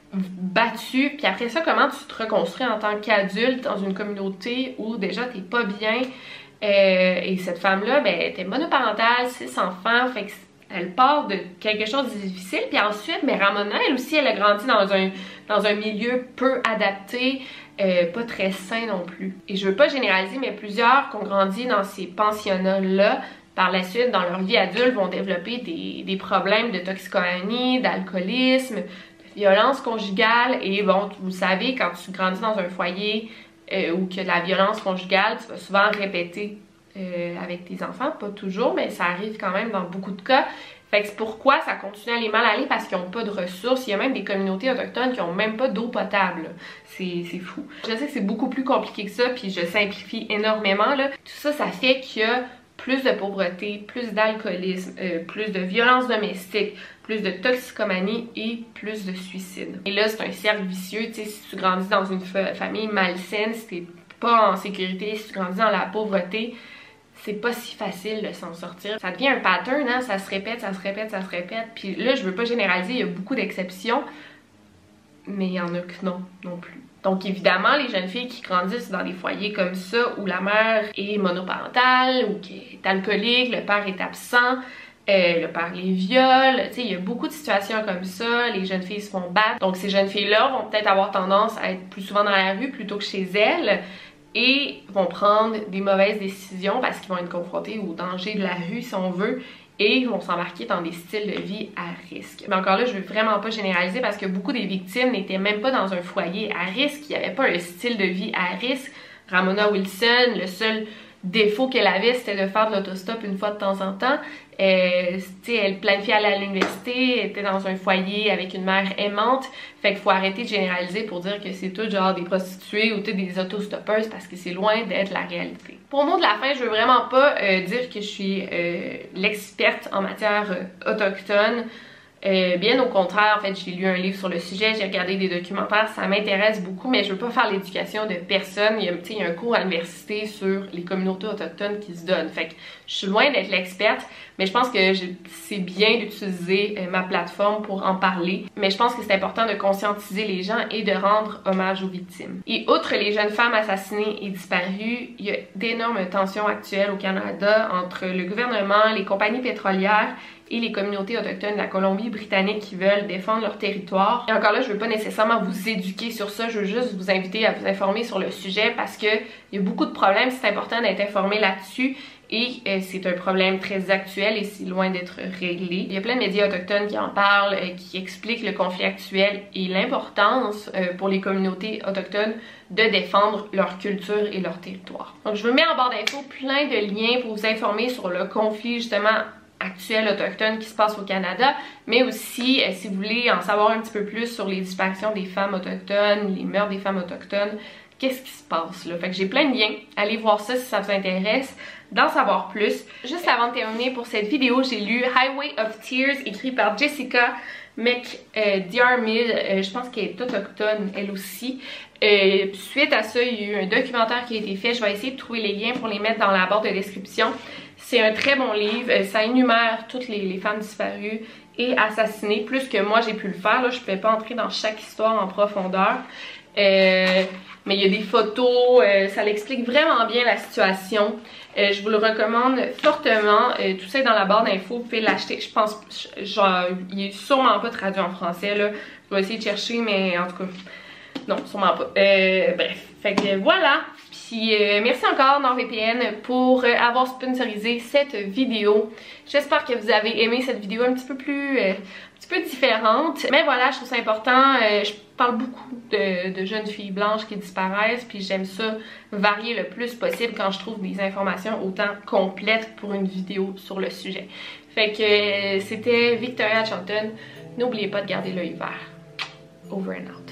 battue, puis après ça, comment tu te reconstruis en tant qu'adulte dans une communauté où déjà t'es pas bien, euh, et cette femme-là, ben, elle était monoparentale, six enfants, fait qu'elle part de quelque chose de difficile, puis ensuite, mais Ramona, elle aussi, elle a grandi dans un, dans un milieu peu adapté, euh, pas très sain non plus. Et je veux pas généraliser, mais plusieurs qui ont grandi dans ces pensionnats-là, par la suite, dans leur vie adulte, vont développer des, des problèmes de toxicomanie, d'alcoolisme, violence conjugale. Et bon, vous savez, quand tu grandis dans un foyer euh, où il y a de la violence conjugale, tu vas souvent répéter euh, avec tes enfants, pas toujours, mais ça arrive quand même dans beaucoup de cas. Fait que c'est pourquoi ça continue à aller mal aller, parce qu'ils n'ont pas de ressources. Il y a même des communautés autochtones qui n'ont même pas d'eau potable. C'est fou. Je sais que c'est beaucoup plus compliqué que ça, puis je simplifie énormément, là. Tout ça, ça fait qu'il y a plus de pauvreté, plus d'alcoolisme, euh, plus de violence domestique, plus de toxicomanie et plus de suicide. Et là, c'est un cercle vicieux, tu sais, si tu grandis dans une fa famille malsaine, si t'es pas en sécurité, si tu grandis dans la pauvreté, c'est pas si facile de s'en sortir. Ça devient un pattern, hein, ça se répète, ça se répète, ça se répète. Puis là, je veux pas généraliser, il y a beaucoup d'exceptions, mais il y en a que non, non plus. Donc évidemment, les jeunes filles qui grandissent dans des foyers comme ça, où la mère est monoparentale, ou qui est alcoolique, le père est absent, euh, le père les viole, tu sais, il y a beaucoup de situations comme ça, les jeunes filles se font battre. Donc ces jeunes filles-là vont peut-être avoir tendance à être plus souvent dans la rue plutôt que chez elles, et vont prendre des mauvaises décisions parce qu'ils vont être confrontés au danger de la rue, si on veut, et vont s'embarquer dans des styles de vie à risque. Mais encore là, je veux vraiment pas généraliser parce que beaucoup des victimes n'étaient même pas dans un foyer à risque, il n'y avait pas un style de vie à risque. Ramona Wilson, le seul défaut qu'elle avait, c'était de faire de l'autostop une fois de temps en temps. Euh, elle planifiait aller à l'université, elle était dans un foyer avec une mère aimante. Fait qu'il faut arrêter de généraliser pour dire que c'est tout genre des prostituées ou des autostoppeuses, parce que c'est loin d'être la réalité. Pour le mot de la fin, je veux vraiment pas euh, dire que je suis euh, l'experte en matière euh, autochtone. Euh, bien au contraire, en fait, j'ai lu un livre sur le sujet, j'ai regardé des documentaires, ça m'intéresse beaucoup, mais je veux pas faire l'éducation de personne. Il y a, il y a un cours à l'université sur les communautés autochtones qui se donne. Fait que je suis loin d'être l'experte, mais je pense que c'est bien d'utiliser euh, ma plateforme pour en parler. Mais je pense que c'est important de conscientiser les gens et de rendre hommage aux victimes. Et outre les jeunes femmes assassinées et disparues, il y a d'énormes tensions actuelles au Canada entre le gouvernement, les compagnies pétrolières et les communautés autochtones de la Colombie-Britannique qui veulent défendre leur territoire. Et encore là, je veux pas nécessairement vous éduquer sur ça, je veux juste vous inviter à vous informer sur le sujet parce que il y a beaucoup de problèmes, c'est important d'être informé là-dessus et euh, c'est un problème très actuel et c'est loin d'être réglé. Il y a plein de médias autochtones qui en parlent, euh, qui expliquent le conflit actuel et l'importance euh, pour les communautés autochtones de défendre leur culture et leur territoire. Donc je vous mets en barre d'infos plein de liens pour vous informer sur le conflit justement actuel autochtone qui se passe au Canada, mais aussi euh, si vous voulez en savoir un petit peu plus sur les disparitions des femmes autochtones, les meurtres des femmes autochtones, qu'est-ce qui se passe là. Fait que j'ai plein de liens, allez voir ça si ça vous intéresse, d'en savoir plus. Juste avant de terminer pour cette vidéo, j'ai lu Highway of Tears écrit par Jessica McDiarmid, euh, je pense qu'elle est autochtone elle aussi. Euh, suite à ça, il y a eu un documentaire qui a été fait, je vais essayer de trouver les liens pour les mettre dans la barre de description. C'est un très bon livre, ça énumère toutes les, les femmes disparues et assassinées, plus que moi j'ai pu le faire, là, je ne pouvais pas entrer dans chaque histoire en profondeur. Euh, mais il y a des photos, euh, ça l'explique vraiment bien la situation. Euh, je vous le recommande fortement, euh, tout ça est dans la barre d'infos, vous pouvez l'acheter, je pense, genre, il est sûrement pas traduit en français, là. Je vais essayer de chercher, mais en tout cas, non, sûrement pas. Euh, bref, fait que voilà. Puis euh, merci encore NordVPN pour euh, avoir sponsorisé cette vidéo. J'espère que vous avez aimé cette vidéo un petit peu plus, euh, un petit peu différente. Mais voilà, je trouve ça important. Euh, je parle beaucoup de, de jeunes filles blanches qui disparaissent. Puis j'aime ça varier le plus possible quand je trouve des informations autant complètes pour une vidéo sur le sujet. Fait que euh, c'était Victoria Charlton. N'oubliez pas de garder l'œil vert. Over and out.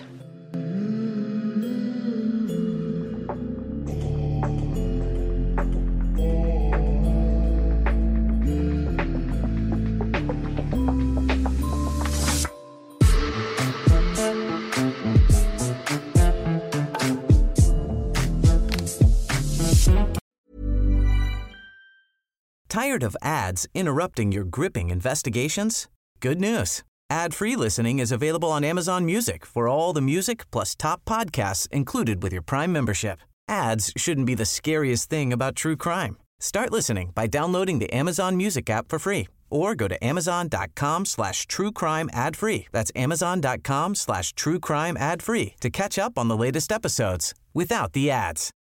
Tired of ads interrupting your gripping investigations? Good news. Ad-free listening is available on Amazon Music for all the music plus top podcasts included with your Prime membership. Ads shouldn't be the scariest thing about true crime. Start listening by downloading the Amazon Music app for free or go to amazon.com slash true crime ad free. That's amazon.com slash true crime ad free to catch up on the latest episodes without the ads.